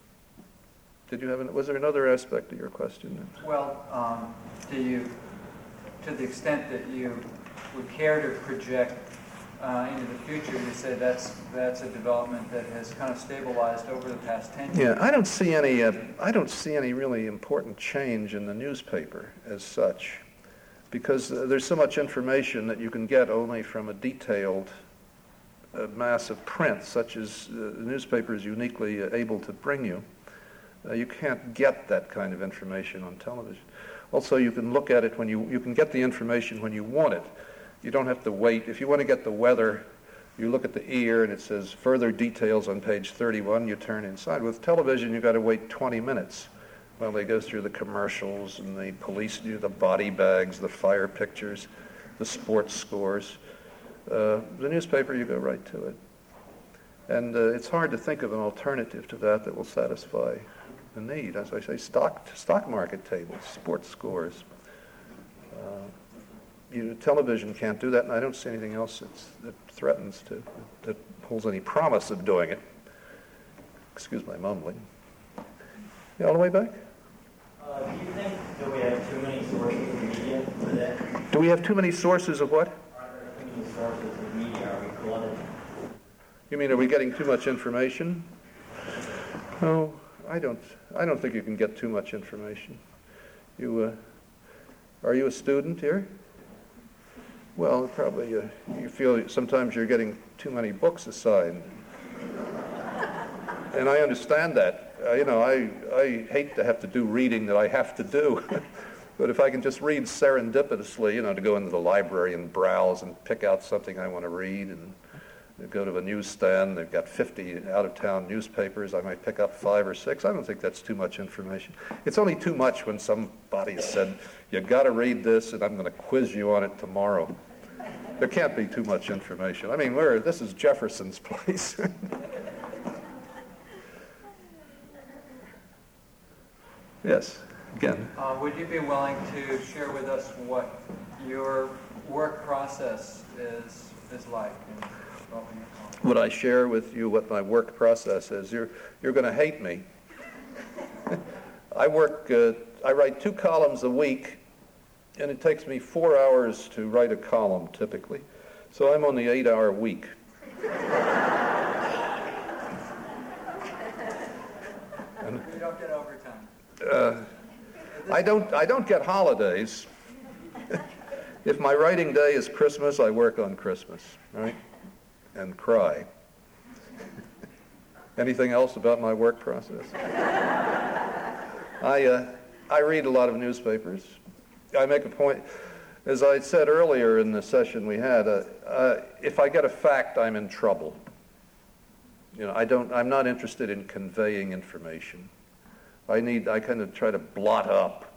Did you have an, was there another aspect of your question? Well, um, do you, to the extent that you would care to project uh, into the future, you say that's that's a development that has kind of stabilized over the past ten years. Yeah, I don't see any. Uh, I don't see any really important change in the newspaper as such, because uh, there's so much information that you can get only from a detailed uh, mass of print, such as uh, the newspaper is uniquely uh, able to bring you. Uh, you can't get that kind of information on television. Also, you can look at it when you you can get the information when you want it. You don't have to wait. If you want to get the weather, you look at the ear and it says further details on page thirty-one, you turn inside. With television, you've got to wait twenty minutes while they go through the commercials and the police do the body bags, the fire pictures, the sports scores. Uh, the newspaper, you go right to it. And uh, it's hard to think of an alternative to that that will satisfy the need. As I say, stock stock market tables, sports scores. Uh, You, television can't do that, and I don't see anything else that's, that threatens to, that holds any promise of doing it. Excuse my mumbling. Yeah, all the way back? Uh, do you think that we have too many sources of media today? Do we have too many sources of what? Are there too many sources of media? Are we flooded? You mean, are we getting too much information? No, I don't. I don't think you can get too much information. You, uh, are you a student here? Well, probably uh, you feel sometimes you're getting too many books assigned. And I understand that. Uh, you know, I, I hate to have to do reading that I have to do. But if I can just read serendipitously, you know, to go into the library and browse and pick out something I want to read and go to a newsstand, they've got fifty out-of-town newspapers, I might pick up five or six. I don't think that's too much information. It's only too much when somebody has said, you got to read this and I'm going to quiz you on it tomorrow. There can't be too much information. I mean, we're, this is Jefferson's place. Yes, again. Uh, would you be willing to share with us what your work process is is like in developing a column? Would I share with you what my work process is? You're you're going to hate me. I work. Uh, I write two columns a week, and it takes me four hours to write a column typically. So I'm on the eight-hour week. And you don't get overtime. Uh, I don't. I don't get holidays. If my writing day is Christmas, I work on Christmas, right? And cry. Anything else about my work process? I uh, I read a lot of newspapers. I make a point, as I said earlier in the session we had. Uh, uh, if I get a fact, I'm in trouble. You know, I don't. I'm not interested in conveying information. I need. I kind of try to blot up,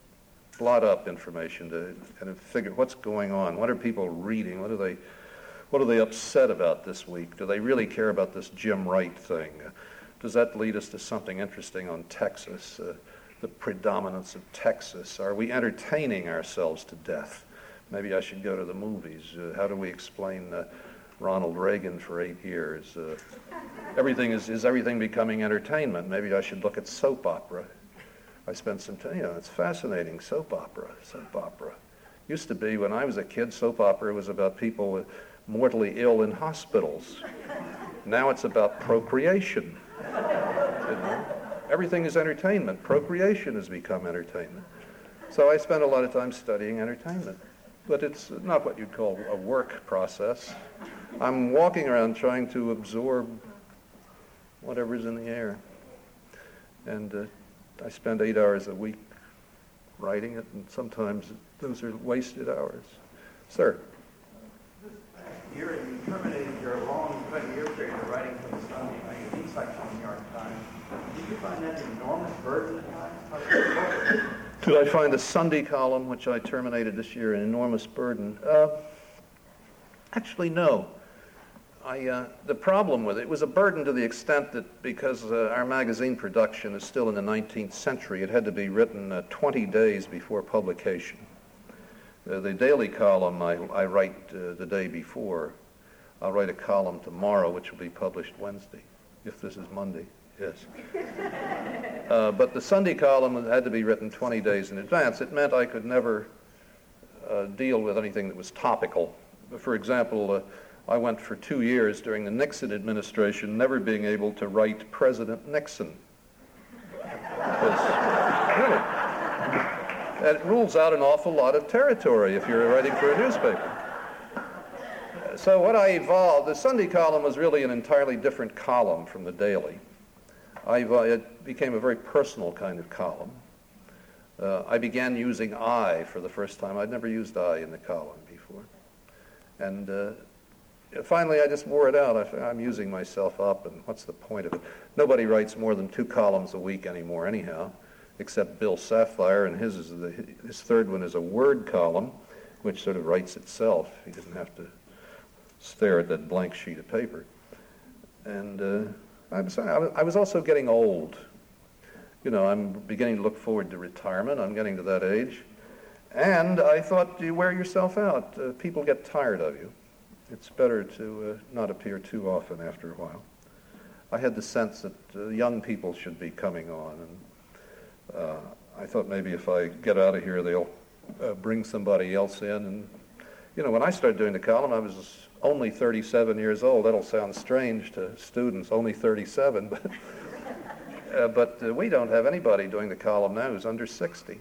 blot up information to kind of figure what's going on. What are people reading? What are they? What are they upset about this week? Do they really care about this Jim Wright thing? Uh, does that lead us to something interesting on Texas, uh, the predominance of Texas? Are we entertaining ourselves to death? Maybe I should go to the movies. Uh, how do we explain uh, Ronald Reagan for eight years? Uh, everything is, is everything becoming entertainment? Maybe I should look at soap opera. I spent some time, you know, it's fascinating, soap opera, soap opera. Used to be, when I was a kid, soap opera was about people uh, mortally ill in hospitals. Now it's about procreation. You know? Everything is entertainment. Procreation has become entertainment. So I spent a lot of time studying entertainment. But it's not what you'd call a work process. I'm walking around trying to absorb whatever's in the air. And uh, I spend eight hours a week writing it, and sometimes those are wasted hours. Sir? Year, you terminated your long twenty-year period of writing for the Sunday magazine section of the New York Times. Did you find that an enormous burden at times? Did I find the Sunday column, which I terminated this year, an enormous burden? Uh, actually, no. I, uh, the problem with it was a burden to the extent that because uh, our magazine production is still in the nineteenth century, it had to be written uh, twenty days before publication. Uh, the daily column I, I write uh, the day before. I'll write a column tomorrow, which will be published Wednesday, if this is Monday. Yes. Uh, but the Sunday column had to be written twenty days in advance. It meant I could never uh, deal with anything that was topical. For example, uh, I went for two years during the Nixon administration never being able to write President Nixon. Because, really, it rules out an awful lot of territory if you're writing for a newspaper. So what I evolved, the Sunday column was really an entirely different column from the daily. I, it became a very personal kind of column. Uh, I began using I for the first time. I'd never used I in the column before. And uh, finally I just wore it out. I, I'm using myself up, and what's the point of it? Nobody writes more than two columns a week anymore anyhow, except Bill Sapphire, and his, is the, his third one is a word column, which sort of writes itself. He doesn't have to stare at that blank sheet of paper. And uh, I was, I was also getting old. You know, I'm beginning to look forward to retirement. I'm getting to that age. And I thought, you wear yourself out. Uh, people get tired of you. It's better to uh, not appear too often after a while. I had the sense that uh, young people should be coming on. And uh, I thought maybe if I get out of here, they'll uh, bring somebody else in. And, you know, when I started doing the column, I was only thirty-seven years old. That'll sound strange to students, only thirty-seven, but uh, but uh, we don't have anybody doing the column now who's under sixty.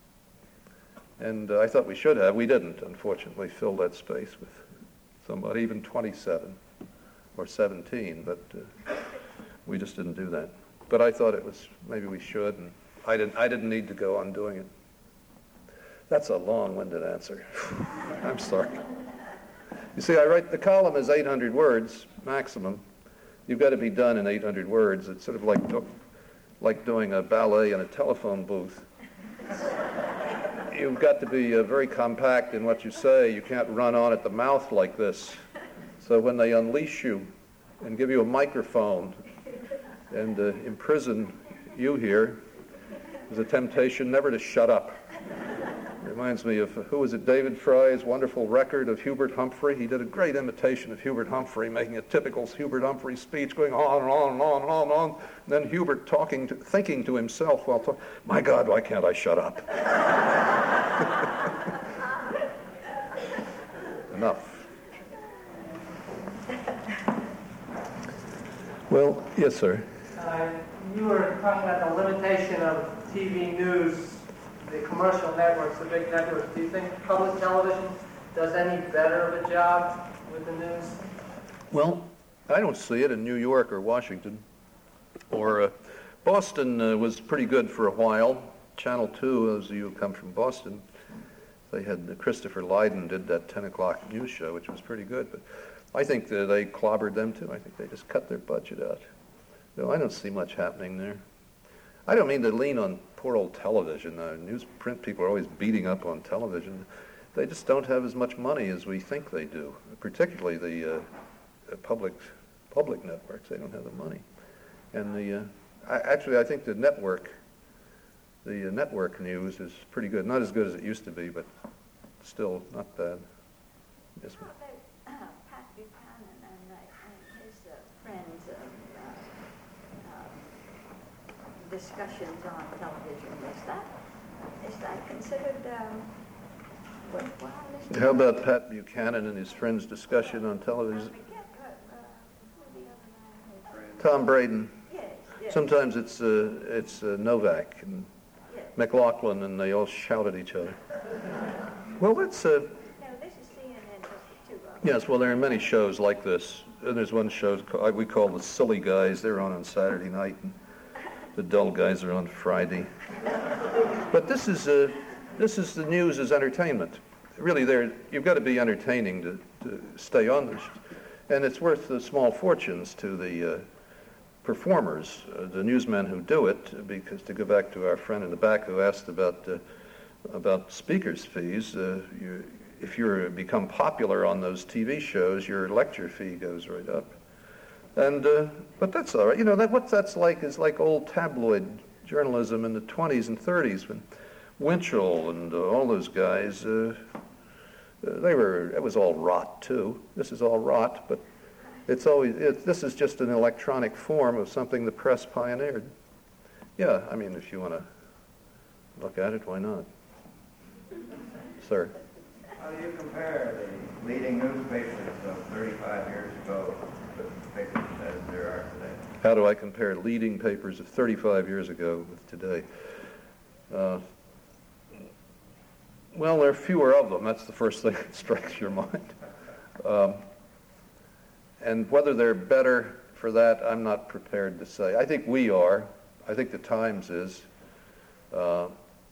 And uh, I thought we should have. We didn't, unfortunately, fill that space with somebody, even twenty-seven or seventeen, but uh, we just didn't do that. But I thought it was, maybe we should, and I didn't, I didn't need to go on doing it. That's a long-winded answer. I'm sorry. You see, I write, the column is eight hundred words maximum. You've got to be done in eight hundred words. It's sort of like, do, like doing a ballet in a telephone booth. You've got to be uh, very compact in what you say. You can't run on at the mouth like this. So when they unleash you and give you a microphone and uh, imprison you here, there's a temptation never to shut up. Reminds me of, who was it, David Fry's wonderful record of Hubert Humphrey. He did a great imitation of Hubert Humphrey, making a typical Hubert Humphrey speech, going on and on and on and on and on. And then Hubert talking, to, thinking to himself while talking, my God, why can't I shut up? Enough. Well, yes, sir. Uh, you were talking about the limitation of T V news, the commercial networks, the big networks. Do you think public television does any better of a job with the news? Well, I don't see it in New York or Washington. Or uh, Boston uh, was pretty good for a while. Channel two, as you come from Boston, they had uh, Christopher Lydon did that ten o'clock news show, which was pretty good. But I think that they clobbered them too. I think they just cut their budget out. No, I don't see much happening there. I don't mean to lean on poor old television. Uh, news print people are always beating up on television. they just don't have as much money as we think they do, particularly the uh, public public networks. They don't have the money. And the uh, I, actually, I think the network, the uh, network news is pretty good. Not as good as it used to be, but still not bad. Yes, ma'am. Uh, Pat Buchanan and, uh, and his uh, friends' uh, uh, discussions on television. Is that is that considered um, worthwhile? How about Pat Buchanan and his friends' discussion on television? Tom Braden. Yes, yes. Sometimes it's uh, it's uh, Novak and yes. McLaughlin, and they all shout at each other. Well, it's uh, No, this is C N N too. yes. Well, there are many shows like this. And there's one show ca- we call the Silly Guys. They're on on Saturday night, and the Dull Guys are on Friday. But this is uh, this is the news as entertainment. Really, there you've got to be entertaining to, to stay on this, and it's worth the small fortunes to the uh, performers, uh, the newsmen who do it. Because to go back to our friend in the back who asked about uh, about speakers' fees, uh, you, if you become popular on those T V shows, your lecture fee goes right up. And uh, but that's all right. You know that what that's like is like old tabloid journalism in the twenties and thirties when Winchell and uh, all those guys. Uh, They were, it was all rot too. This is all rot, but it's always, it, this is just an electronic form of something the press pioneered. Yeah, I mean, if you want to look at it, why not? Sir? How do you compare the leading newspapers of thirty-five years ago with the papers as there are today? How do I compare leading papers of thirty-five years ago with today? Uh, Well, there are fewer of them. That's the first thing that strikes your mind. Um, and whether they're better for that, I'm not prepared to say. I think we are. I think the Times is. Uh,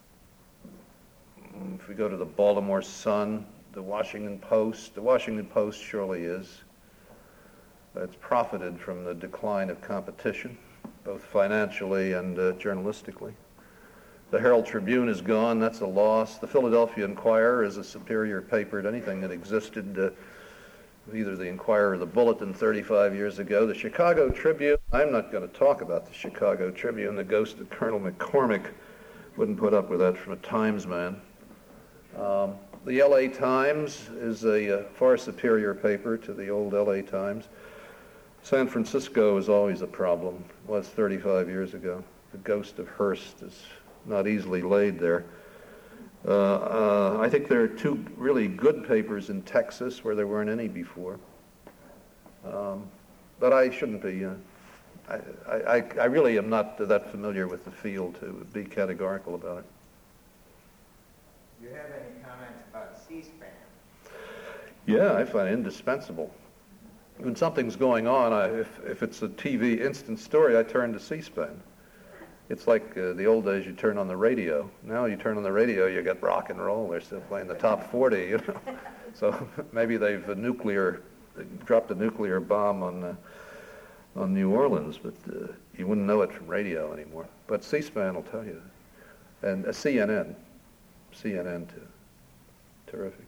if we go to the Baltimore Sun, the Washington Post, the Washington Post surely is. It's profited from the decline of competition, both financially and uh, journalistically. The Herald Tribune is gone. That's a loss. The Philadelphia Inquirer is a superior paper to anything that existed, uh, either the Inquirer or the Bulletin thirty-five years ago. The Chicago Tribune, I'm not going to talk about the Chicago Tribune. The ghost of Colonel McCormick wouldn't put up with that from a Times man. Um, the L A Times is a uh, far superior paper to the old L A Times. San Francisco is always a problem. It was thirty-five years ago. The ghost of Hearst is not easily laid there. Uh, uh, I think there are two really good papers in Texas where there weren't any before. Um, but I shouldn't be, uh, I, I, I really am not that familiar with the field to be categorical about it. Do you have any comments about C-SPAN? Yeah, I find it indispensable. When something's going on, I, if, if it's a T V instant story, I turn to C-SPAN. It's like uh, the old days, you turn on the radio. Now you turn on the radio, you get rock and roll. They're still playing the top forty, you know. So maybe they've a nuclear, they dropped a nuclear bomb on uh, on New Orleans, but uh, you wouldn't know it from radio anymore. But C-SPAN will tell you. And uh, C N N, C N N too. Terrific.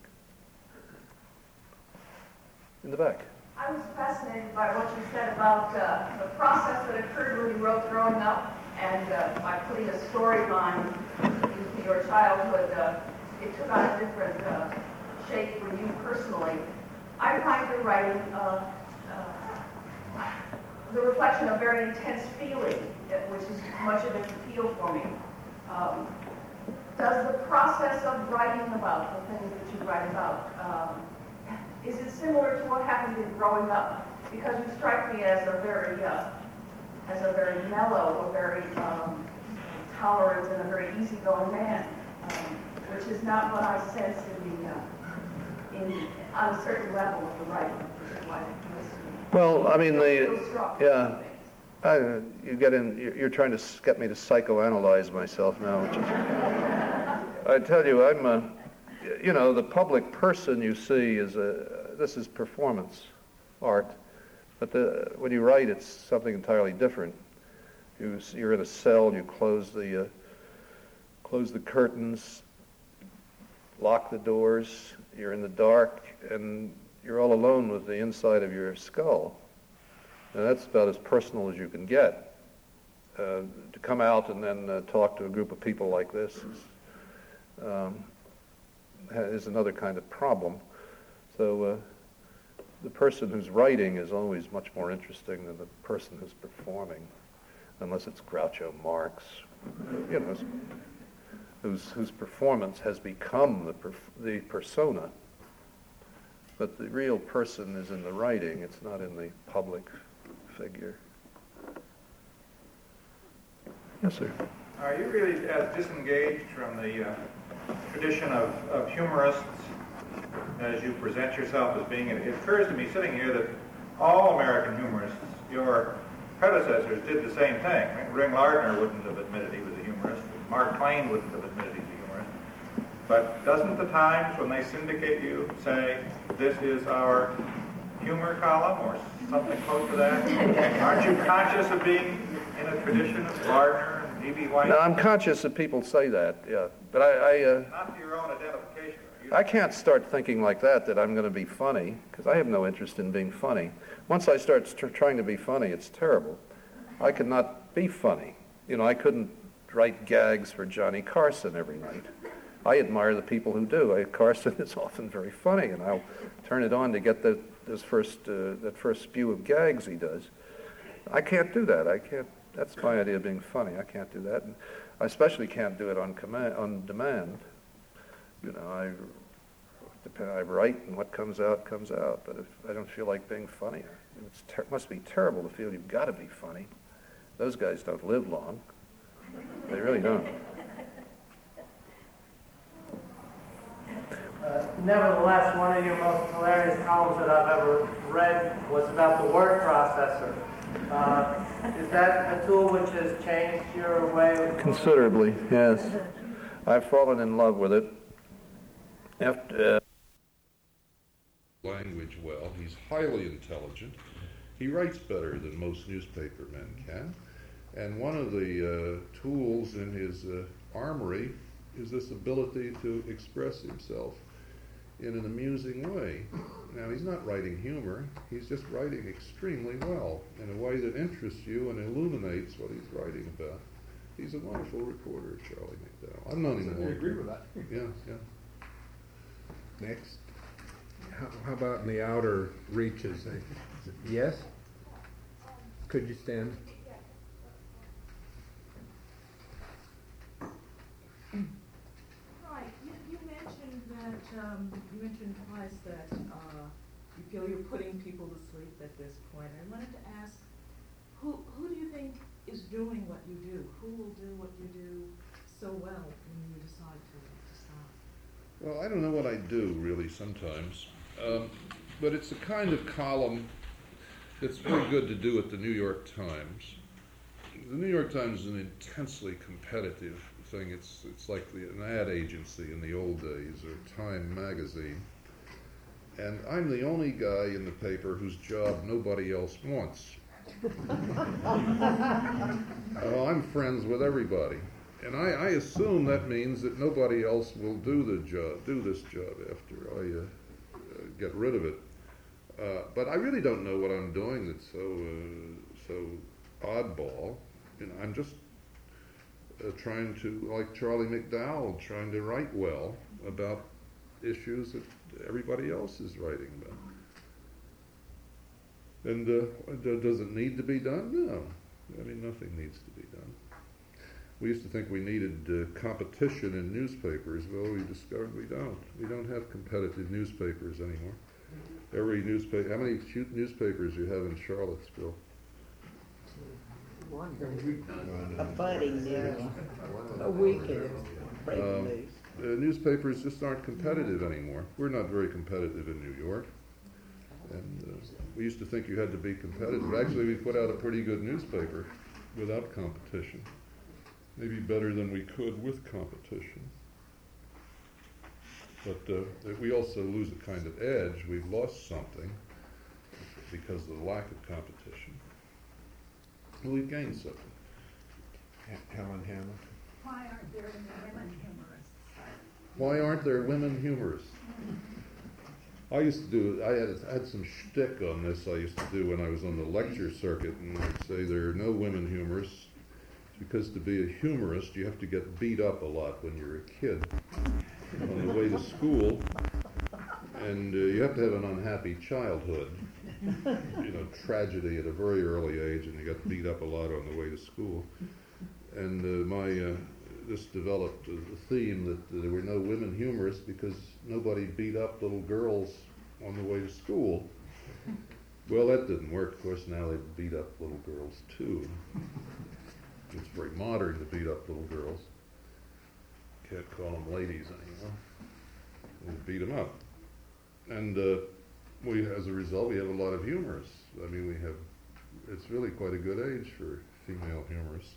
In the back. I was fascinated by what you said about uh, the process that occurred when you wrote Growing Up, and uh, by putting a storyline into your childhood, uh, it took on a different uh, shape for you personally. I find your writing uh, uh, the reflection of very intense feeling, which is much of its appeal for me. Um, does the process of writing about the things that you write about, um, is it similar to what happened in Growing Up? Because you strike me as a very, uh, as a very mellow, a very um, tolerant, and a very easygoing man, um, which is not what I sense in the, uh, in on a certain level of the writing. Which is why I listen. Well, I mean, the Feels strong. yeah. I, you get in. You're, you're trying to get me to psychoanalyze myself now. Which is, I tell you, I'm. Uh, you know, the public person you see is a. This is performance art, but the, when you write, it's something entirely different. You, you're in a cell. You close the uh, close the curtains. lock the doors, you're in the dark, and you're all alone with the inside of your skull. And that's about as personal as you can get. Uh, to come out and then uh, talk to a group of people like this is, um, is another kind of problem. So uh, the person who's writing is always much more interesting than the person who's performing, unless it's Groucho Marx, you know, whose whose performance has become the perf- the persona. But the real person is in the writing; it's not in the public figure. Yes, sir. Are you really as disengaged from the uh, tradition of, of humorists as you present yourself as being? It occurs to me sitting here that all American humorists, your predecessors, did the same thing. I mean, Ring Lardner wouldn't have admitted he was a humorist. Mark Twain wouldn't have admitted he's a humorist. But doesn't the Times, when they syndicate you, say, this is our humor column or something close to that? Aren't you conscious of being in a tradition of Lardner and E B. White? No, I'm conscious that people say that, yeah. But I... I uh, Not to your own identification. I can't start thinking like that, that I'm going to be funny, because I have no interest in being funny. Once I start tr- trying to be funny, it's terrible. I could not be funny. You know, I couldn't write gags for Johnny Carson every night. I admire the people who do. I, Carson is often very funny, and I'll turn it on to get the, those first, uh, that first spew of gags he does. I can't do that. I can't. That's my idea of being funny. I can't do that. And I especially can't do it on command, on demand. You know, I, depend, I write, and what comes out, comes out. But if I don't feel like being funny, it ter- must be terrible to feel you've got to be funny. Those guys don't live long. They really don't. Uh, nevertheless, one of your most hilarious columns that I've ever read was about the word processor. Uh, is that a tool which has changed your way of... Considerably, yes. I've fallen in love with it. After, uh, language well. He's highly intelligent. He writes better than most newspaper men can. And one of the uh, tools in his uh, armory is this ability to express himself in an amusing way. Now, he's not writing humor. He's just writing extremely well in a way that interests you and illuminates what he's writing about. He's a wonderful reporter, Charlie McDowell. I'm not even I agree with that. Yeah, yeah. Next. How, how about in the outer reaches? Yes? Could you stand? Right. You, you mentioned that, um, you mentioned twice that uh, you feel you're putting people to sleep at this point. I wanted to ask, who, who do you think is doing what you do? Who will do what you do so well when you decide to, to stop? Well, I don't know what I do, really, sometimes. Um, but it's the kind of column that's very good to do at the New York Times. The New York Times is an intensely competitive thing. It's it's like the, an ad agency in the old days, or Time magazine. And I'm the only guy in the paper whose job nobody else wants. Well, I'm friends with everybody. And I, I assume that means that nobody else will do the job, do this job after I uh, uh, get rid of it. Uh, but I really don't know what I'm doing that's so uh, so oddball. You know, I'm just uh, trying to, like Charlie McDowell, trying to write well about issues that everybody else is writing about. And uh, does it need to be done? No. I mean, nothing needs to be done. We used to think we needed uh, competition in newspapers. Well, we discovered we don't. We don't have competitive newspapers anymore. Every newspaper, how many newspapers do you have in Charlottesville? One. A budding news. A weekend. Um, uh, newspapers just aren't competitive anymore. We're not very competitive in New York. And uh, we used to think you had to be competitive. Actually, we put out a pretty good newspaper without competition. Maybe better than we could with competition. But uh, we also lose a kind of edge. We've lost something because of the lack of competition. And we've gained something. Helen Hammond. Why aren't there any women humorists? Why aren't there women humorists? I used to do, I had, I had some shtick on this I used to do when I was on the lecture circuit, and I'd say there are no women humorists, because to be a humorist you have to get beat up a lot when you're a kid on the way to school, and uh, you have to have an unhappy childhood, you know, tragedy at a very early age, and you got beat up a lot on the way to school. And uh, my, uh, this developed a theme that there were no women humorists because nobody beat up little girls on the way to school. Well, that didn't work. Of course, now they beat up little girls too. It's very modern to beat up little girls. Can't call them ladies anymore. We beat them up. And uh, we, as a result, we have a lot of humorists. I mean, we have, it's really quite a good age for female humorists.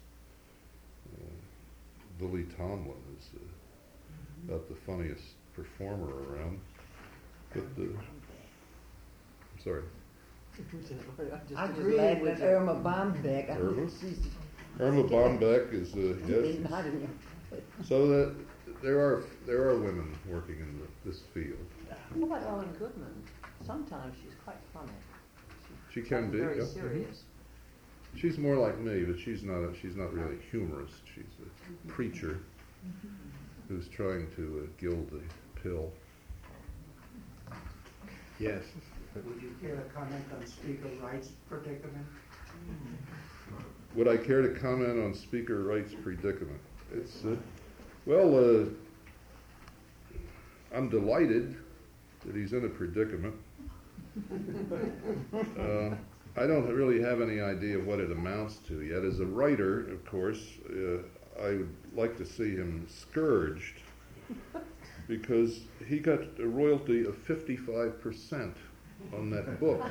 Uh, Lily Tomlin is uh, about the funniest performer around. But, uh, I'm sorry. I agree with Irma Bombeck. Irma? She's Irma Bombeck is, uh, yes. not in So that there are there are women working in the, this field. What about Ellen Goodman? Sometimes she's quite funny. She can be. Very Yeah. serious. She's more like me, but she's not. A, she's not really a humorist. She's a preacher who's trying to uh, gild the pill. Yes. Would you care to comment on Speaker Wright's predicament? Would I care to comment on Speaker Wright's predicament? It's uh, well, uh, I'm delighted that he's in a predicament. Uh, I don't really have any idea of what it amounts to yet. As a writer, of course, uh, I would like to see him scourged because he got a royalty of fifty-five percent on that book,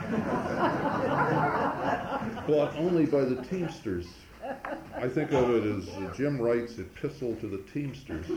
bought only by the Teamsters. I think of it as uh, Jim Wright's epistle to the Teamsters.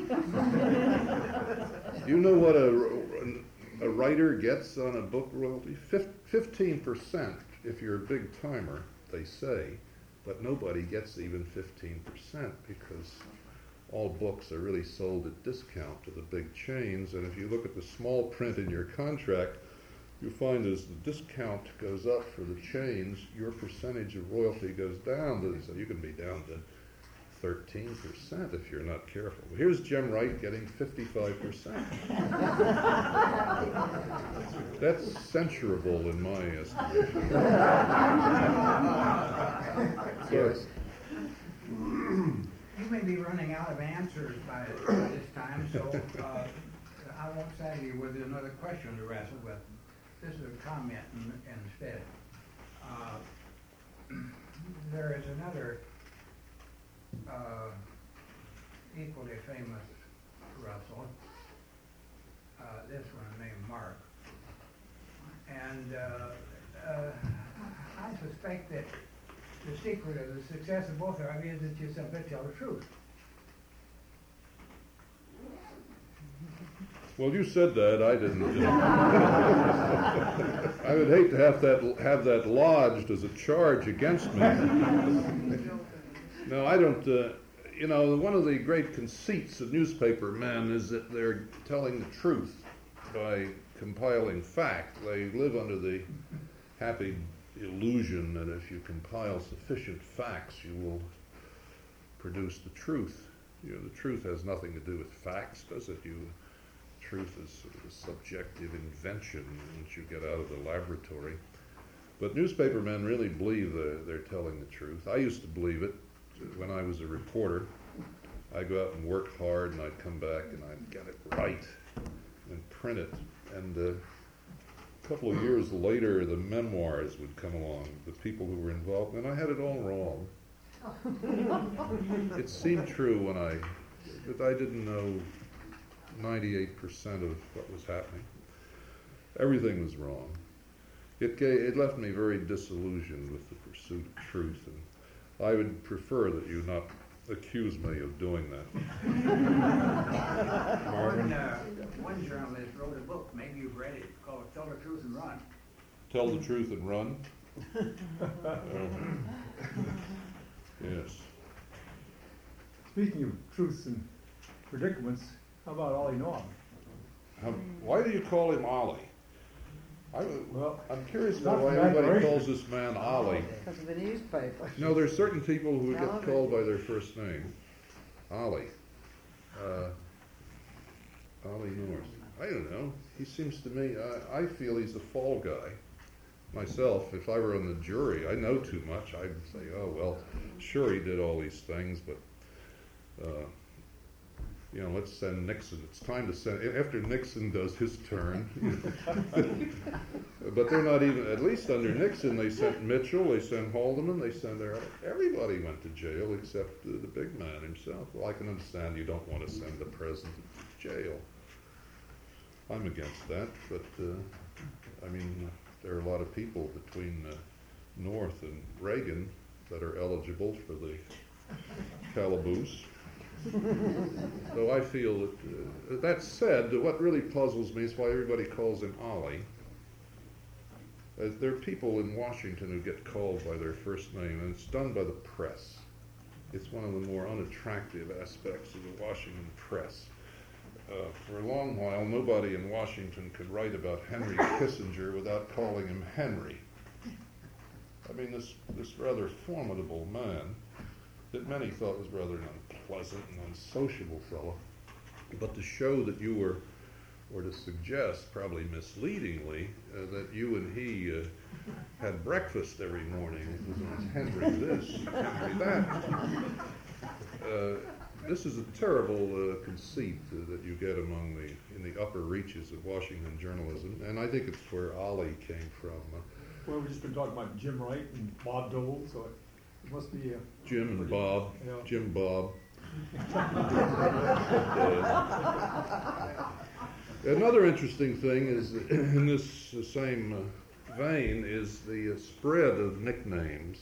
You know what a, a writer gets on a book royalty? fifteen percent if you're a big timer, they say, but nobody gets even fifteen percent because all books are really sold at discount to the big chains, and if you look at the small print in your contract, you find as the discount goes up for the chains, your percentage of royalty goes down. To, so you can be down to thirteen percent if you're not careful. Here's Jim Wright getting fifty-five percent. That's censurable in my estimation. Yes. You may be running out of answers by this time, so uh, I won't saddle you with another question to wrestle with. This is a comment in, instead. Uh, there is another uh, equally famous Russell, uh, this one named Mark. And uh, uh, I suspect that the secret of the success of both of you is that you simply tell the truth. Well, you said that. I didn't. I would hate to have that have that lodged as a charge against me. No, I don't. Uh, you know, one of the great conceits of newspaper men is that they're telling the truth by compiling fact. They live under the happy illusion that if you compile sufficient facts, you will produce the truth. You know, the truth has nothing to do with facts, does it? You Truth is sort of a subjective invention once you get out of the laboratory. But newspaper men really believe the, they're telling the truth. I used to believe it when I was a reporter. I'd go out and work hard, and I'd come back and I'd get it right and print it. And uh, a couple of years later, the memoirs would come along, the people who were involved, and I had it all wrong. It seemed true when I, but I didn't know ninety-eight percent of what was happening. Everything was wrong. It gave, it left me very disillusioned with the pursuit of truth, and I would prefer that you not accuse me of doing that. Marvin? Uh, one journalist wrote a book, maybe you've read it, called Tell the Truth and Run. Tell the truth and run? um, yes. Speaking of truths and predicaments, How about Ollie Norm? How, why do you call him Ollie? I, well, I'm curious it's about not why from everybody admiration. calls this man Ollie. Because of the newspaper. No, there's certain people who get Television. called by their first name. Ollie. Uh, Ollie North. I don't know. He seems to me, I, I feel he's a fall guy. Myself, if I were on the jury, I know too much. I'd say, oh, well, sure he did all these things, but, uh, you know, let's send Nixon. It's time to send, after Nixon does his turn. But they're not even, at least under Nixon, they sent Mitchell, they sent Haldeman, they sent their, everybody went to jail except uh, the big man himself. Well, I can understand you don't want to send the president to jail. I'm against that, but, uh, I mean, there are a lot of people between uh, North and Reagan that are eligible for the calaboose. So I feel that, uh, that said, what really puzzles me is why everybody calls him Ollie. Uh, there are people in Washington who get called by their first name, and it's done by the press. It's one of the more unattractive aspects of the Washington press. Uh, for a long while, nobody in Washington could write about Henry Kissinger without calling him Henry. I mean, this, this rather formidable man that many thought was rather an unpleasant and unsociable fellow. But to show that you were, or to suggest, probably misleadingly, uh, that you and he uh, had breakfast every morning, it was Henry this, Henry that. Uh, This is a terrible uh, conceit uh, that you get among the, in the upper reaches of Washington journalism, and I think it's where Ollie came from. Uh, Well, we've just been talking about Jim Wright and Bob Dole, so it, it must be a... Jim and Bob, Yeah. Jim Bob. uh, another interesting thing is, in this uh, same uh, vein, is the uh, spread of nicknames,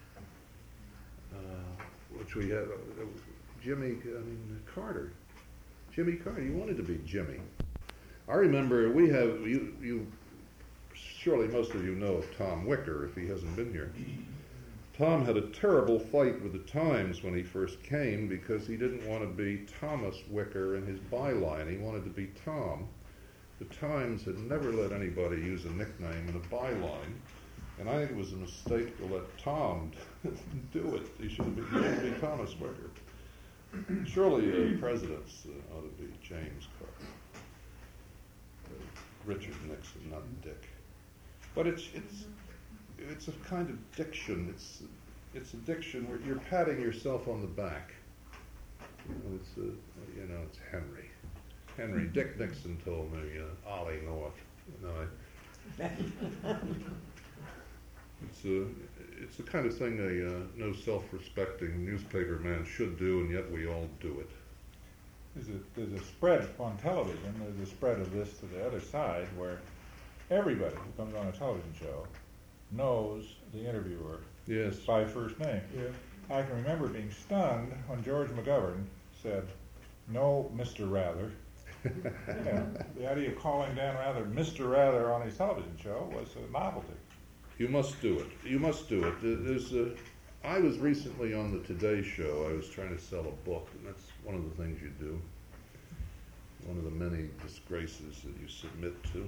uh, which we had. Uh, Jimmy, I mean, Carter. Jimmy Carter, you wanted to be Jimmy. I remember we have, you, you, surely most of you know of Tom Wicker, if he hasn't been here. Tom had a terrible fight with the Times when he first came because he didn't want to be Thomas Wicker in his byline. He wanted to be Tom. The Times had never let anybody use a nickname in a byline, and I think it was a mistake to let Tom do it. He should have been, he should be Thomas Wicker. Surely uh, presidents uh, ought to be James Carter, uh, Richard Nixon, not Dick. But it's it's it's a kind of diction. It's it's a diction where you're patting yourself on the back. You know, it's a, you know it's Henry, Henry. Dick Nixon told me uh, Ollie North. You know, I, it's a it's the kind of thing a uh, no self-respecting newspaper man should do, and yet we all do it. There's a, there's a spread on television, there's a spread of this to the other side, where everybody who comes on a television show knows the interviewer yes. by first name. Yeah. I can remember being stunned when George McGovern said, "No, Mister Rather." Yeah, the idea of calling Dan Rather Mister Rather on his television show was a novelty. You must do it. You must do it. There's a, I was recently on the Today Show. I was trying to sell a book, and that's one of the things you do. One of the many disgraces that you submit to.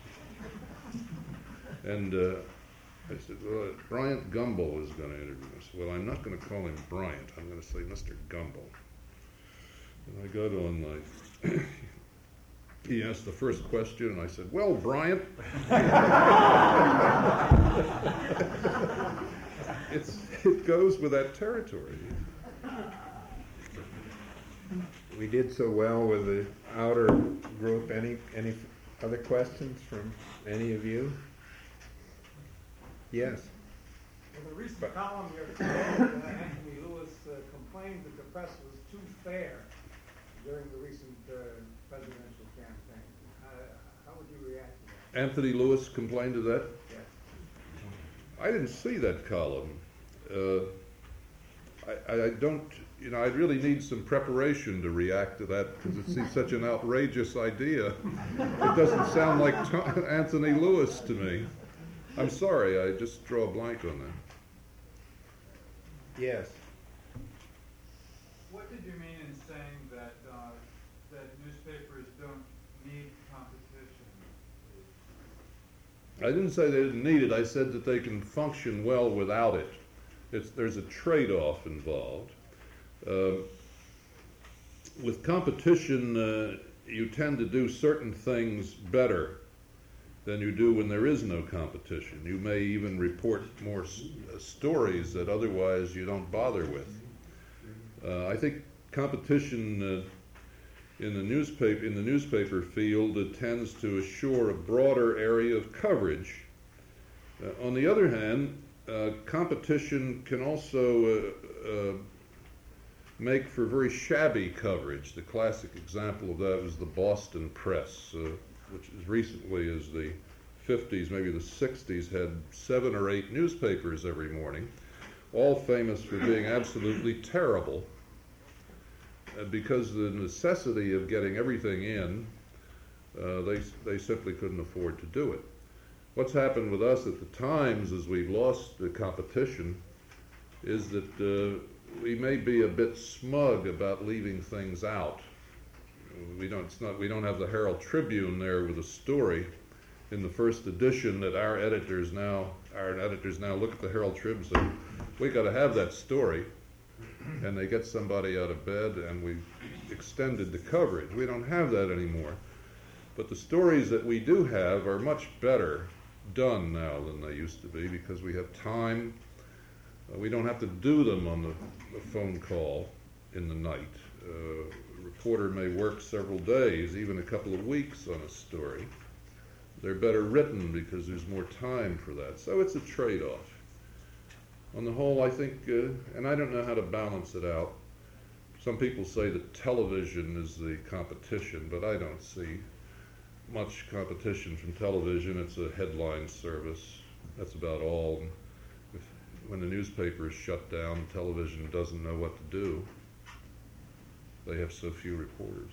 And uh, I said, well, Bryant Gumbel is going to interview us. Well, I'm not going to call him Bryant. I'm going to say Mister Gumbel. And I got on my... He asked the first question, and I said, well, Bryant. it's, it goes with that territory. We did so well with the outer group. Any any other questions from any of you? Yes. In the recent column here, uh, Anthony Lewis uh, complained that the press was too fair during the recent uh, presidential campaign. Uh, how would you react to that? Anthony Lewis complained of that? Yes. I didn't see that column. Uh, I, I don't, you know, I really need some preparation to react to that because it seems such an outrageous idea. It doesn't sound like Tom, Anthony Lewis to me. I'm sorry, I just draw a blank on that. Yes. What did you mean in saying that uh, that newspapers don't need competition. I didn't say they didn't need it. I said that they can function well without it. It's, there's a trade-off involved. Uh, with competition, uh, you tend to do certain things better than you do when there is no competition. You may even report more s- uh, stories that otherwise you don't bother with. Uh, I think competition uh, in the newspaper in the newspaper field uh, tends to assure a broader area of coverage. Uh, on the other hand, uh, competition can also uh, uh, make for very shabby coverage. The classic example of that was the Boston Press, uh, which as recently as the fifties, maybe the sixties, had seven or eight newspapers every morning, all famous for being absolutely terrible. Uh, because of the necessity of getting everything in, uh, they, they simply couldn't afford to do it. What's happened with us at the Times as we've lost the competition is that uh, we may be a bit smug about leaving things out. We don't, it's not, we don't have the Herald Tribune there with a story in the first edition that our editors now, our editors now look at the Herald Tribune and say, we got to have that story. And they get somebody out of bed and we've extended the coverage. We don't have that anymore. But the stories that we do have are much better done now than they used to be because we have time. Uh, we don't have to do them on the, the phone call in the night. Uh, a reporter may work several days, even a couple of weeks on a story. They're better written because there's more time for that. So it's a trade-off. On the whole, I think, uh, and I don't know how to balance it out. Some people say that television is the competition, but I don't see much competition from television. It's a headline service. That's about all. If, when the newspaper is shut down, television doesn't know what to do. They have so few reporters.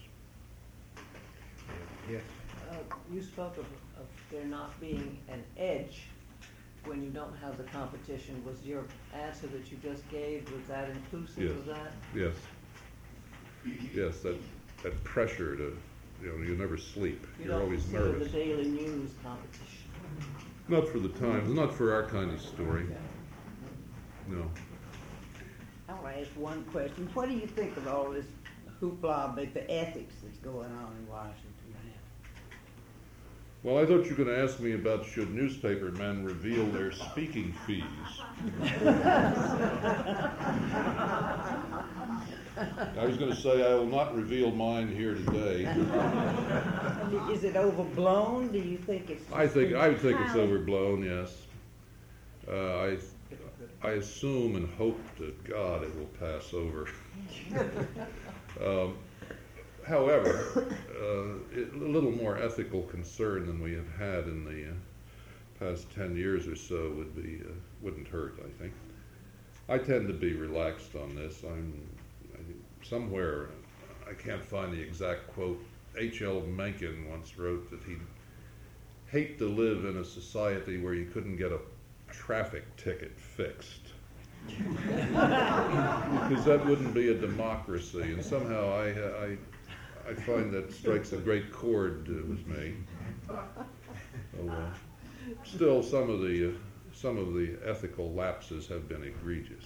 Yes. Uh, you spoke of, of there not being an edge when you don't have the competition. Was your answer that you just gave, was that inclusive Yes. of that? Yes. Yes, that, that pressure to, you know, you never sleep. You You're don't always consider nervous. the Daily News competition? Not for the Times, not for our kind of story. No. I want to ask one question. What do you think of all this hoopla about the ethics that's going on in Washington now? Well, I thought you were going to ask me about should newspaper men reveal their speaking fees. I was going to say I will not reveal mine here today. I mean, is it overblown? Do you think it's? I think I would think it's overblown. Yes. Uh, I I assume and hope to God it will pass over. um, however, uh, it, a little more ethical concern than we have had in the uh, past ten years or so would be uh, wouldn't hurt. I think. I tend to be relaxed on this. I'm I, somewhere. I can't find the exact quote. H L Mencken once wrote that he'd hate to live in a society where you couldn't get a traffic ticket fixed. Because that wouldn't be a democracy, and somehow I, I, I find that strikes a great chord uh, with me. So, uh, still, some of the uh, some of the ethical lapses have been egregious.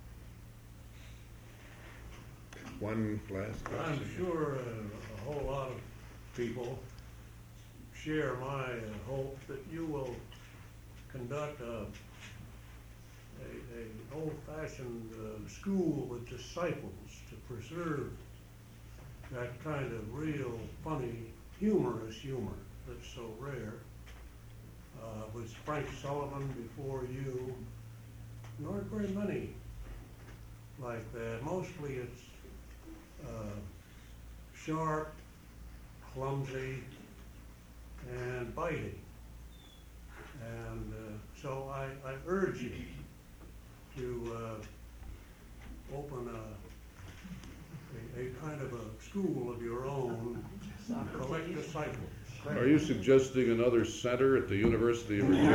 One last question. I'm sure uh, a whole lot of people share my uh, hope that you will conduct a, a, a old-fashioned uh, school with disciples to preserve that kind of real funny, humorous humor that's so rare. Uh, with Frank Sullivan before you, there aren't very many like that. Mostly it's uh, sharp, clumsy, and biting. And uh, so I, I urge you to uh, open a, a, a kind of a school of your own, collect disciples. Are you suggesting another center at the University of Virginia?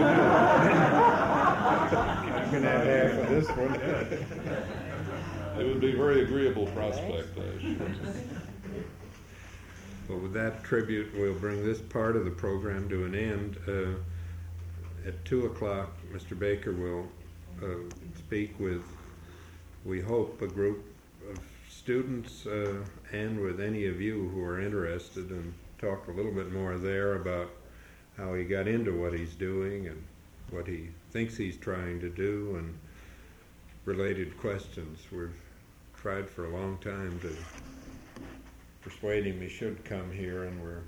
I'm going to have half of this one. It would be a very agreeable prospect, I Well, with that tribute, we'll bring this part of the program to an end. Uh, at two o'clock, Mister Baker will uh, speak with, we hope, a group of students uh, and with any of you who are interested, and talk a little bit more there about how he got into what he's doing and what he thinks he's trying to do, and related questions. We've tried for a long time to persuade him he should come here, and we're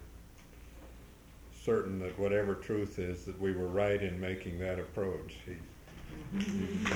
certain that whatever truth is, that we were right in making that approach. He, he